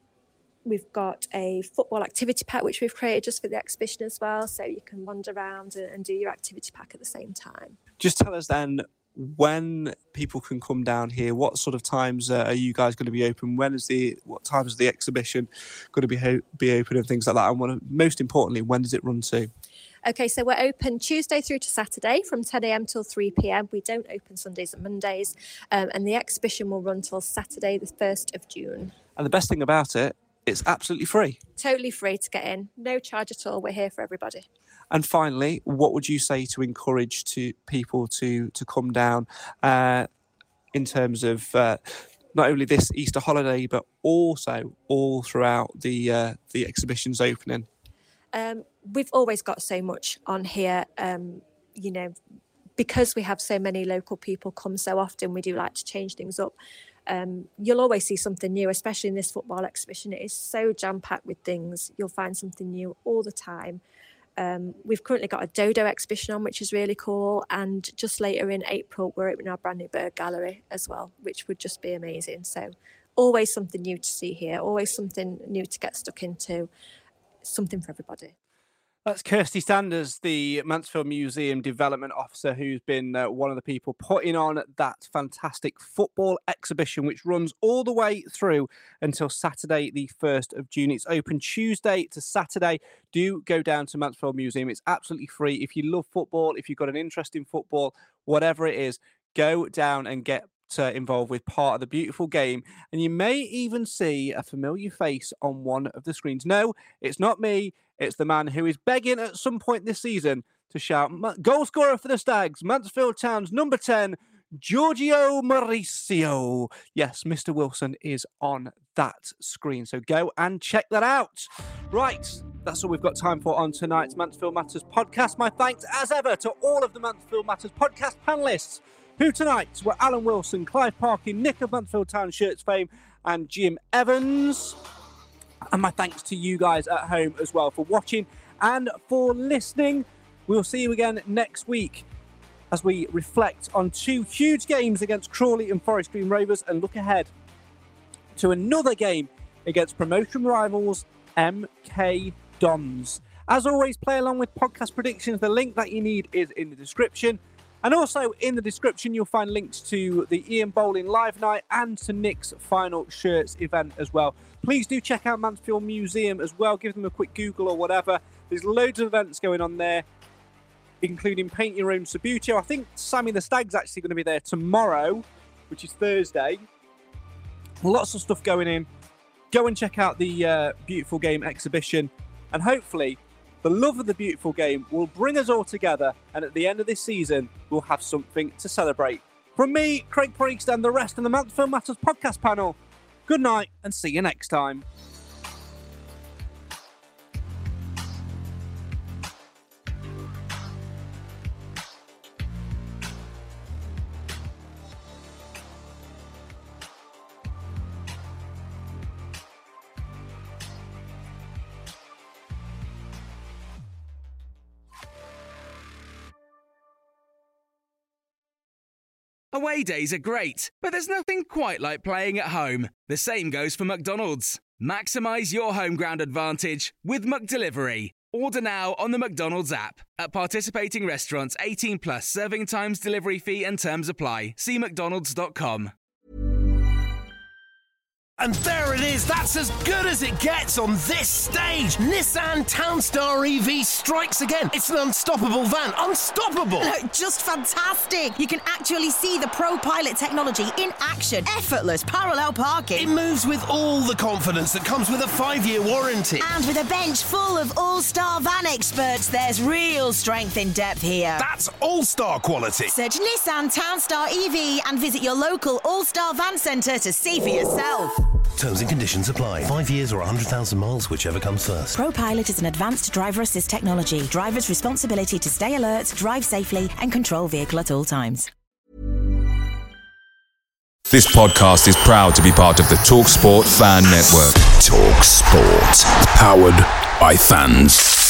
[SPEAKER 12] we've got a football activity pack which we've created just for the exhibition as well, so you can wander around and, and do your activity pack at the same time.
[SPEAKER 10] Just tell us then when people can come down here. What sort of times uh, are you guys going to be open? When is the what time is the exhibition going to be ho- be open and things like that? And what, most importantly, when does it run to?
[SPEAKER 12] Okay, so we're open Tuesday through to Saturday from ten a.m. till three p.m. We don't open Sundays and Mondays, um, and the exhibition will run till Saturday, the first of June.
[SPEAKER 10] And the best thing about it, it's absolutely free.
[SPEAKER 12] Totally free to get in, no charge at all. We're here for everybody.
[SPEAKER 10] And finally, what would you say to encourage to people to to come down uh, in terms of uh, not only this Easter holiday, but also all throughout the uh, the exhibition's opening?
[SPEAKER 12] Um, we've always got so much on here, um, you know, because we have so many local people come so often, we do like to change things up. Um, you'll always see something new, especially in this football exhibition. It is so jam-packed with things. You'll find something new all the time. Um, we've currently got a Dodo exhibition on, which is really cool. And just later in April, we're opening our brand new bird gallery as well, which would just be amazing. So always something new to see here, always something new to get stuck into. Something for everybody.
[SPEAKER 10] That's Kirsty Sanders, the Mansfield Museum Development Officer, who's been uh, one of the people putting on that fantastic football exhibition, which runs all the way through until Saturday, the first of June. It's open Tuesday to Saturday. Do go down to Mansfield Museum. It's absolutely free. If you love football, if you've got an interest in football, whatever it is, go down and get Uh, involved with part of the beautiful game, and you may even see a familiar face on one of the screens. No, it's not me. It's the man who is begging at some point this season to shout goal scorer for the Stags, Mansfield Town's number ten, Giorgio Mauricio. Yes, Mister Wilson is on that screen, so go and check that out. Right, that's all we've got time for on tonight's Mansfield Matters podcast. My thanks, as ever, to all of the Mansfield Matters podcast panellists, who tonight were Alan Wilson, Clive Parkin, Nick of Mansfield Town Shirts fame, and Jim Evans. And my thanks to you guys at home as well for watching and for listening. We'll see you again next week as we reflect on two huge games against Crawley and Forest Green Rovers and look ahead to another game against promotion rivals M K Dons. As always, play along with podcast predictions. The link that you need is in the description. And also in the description, you'll find links to the Ian Bowling Live Night and to Nick's Final Shirts event as well. Please do check out Mansfield Museum as well. Give them a quick Google or whatever. There's loads of events going on there, including Paint Your Own Subbuteo. I think Sammy the Stag's actually going to be there tomorrow, which is Thursday. Lots of stuff going in. Go and check out the uh, Beautiful Game exhibition. And hopefully the love of the beautiful game will bring us all together, and at the end of this season, we'll have something to celebrate. From me, Craig Priest, and the rest of the Mansfield Matters podcast panel, good night and see you next time.
[SPEAKER 4] Away days are great, but there's nothing quite like playing at home. The same goes for McDonald's. Maximise your home ground advantage with McDelivery. Order now on the McDonald's app. At participating restaurants, eighteen plus, serving times, delivery fee and terms apply. See mcdonalds dot com.
[SPEAKER 2] And there it is, that's as good as it gets on this stage. Nissan Townstar E V strikes again. It's an unstoppable van, unstoppable.
[SPEAKER 3] No, just fantastic. You can actually see the ProPilot technology in action. Effortless parallel parking.
[SPEAKER 2] It moves with all the confidence that comes with a five-year warranty.
[SPEAKER 3] And with a bench full of all-star van experts, there's real strength in depth here.
[SPEAKER 2] That's all-star quality.
[SPEAKER 3] Search Nissan Townstar E V and visit your local all-star van centre to see for yourself.
[SPEAKER 2] Terms and conditions apply. Five years or one hundred thousand miles, whichever comes first.
[SPEAKER 3] ProPilot is an advanced driver assist technology. Driver's responsibility to stay alert, drive safely, and control vehicle at all times.
[SPEAKER 1] This podcast is proud to be part of the TalkSport Fan Network. TalkSport. Powered by fans.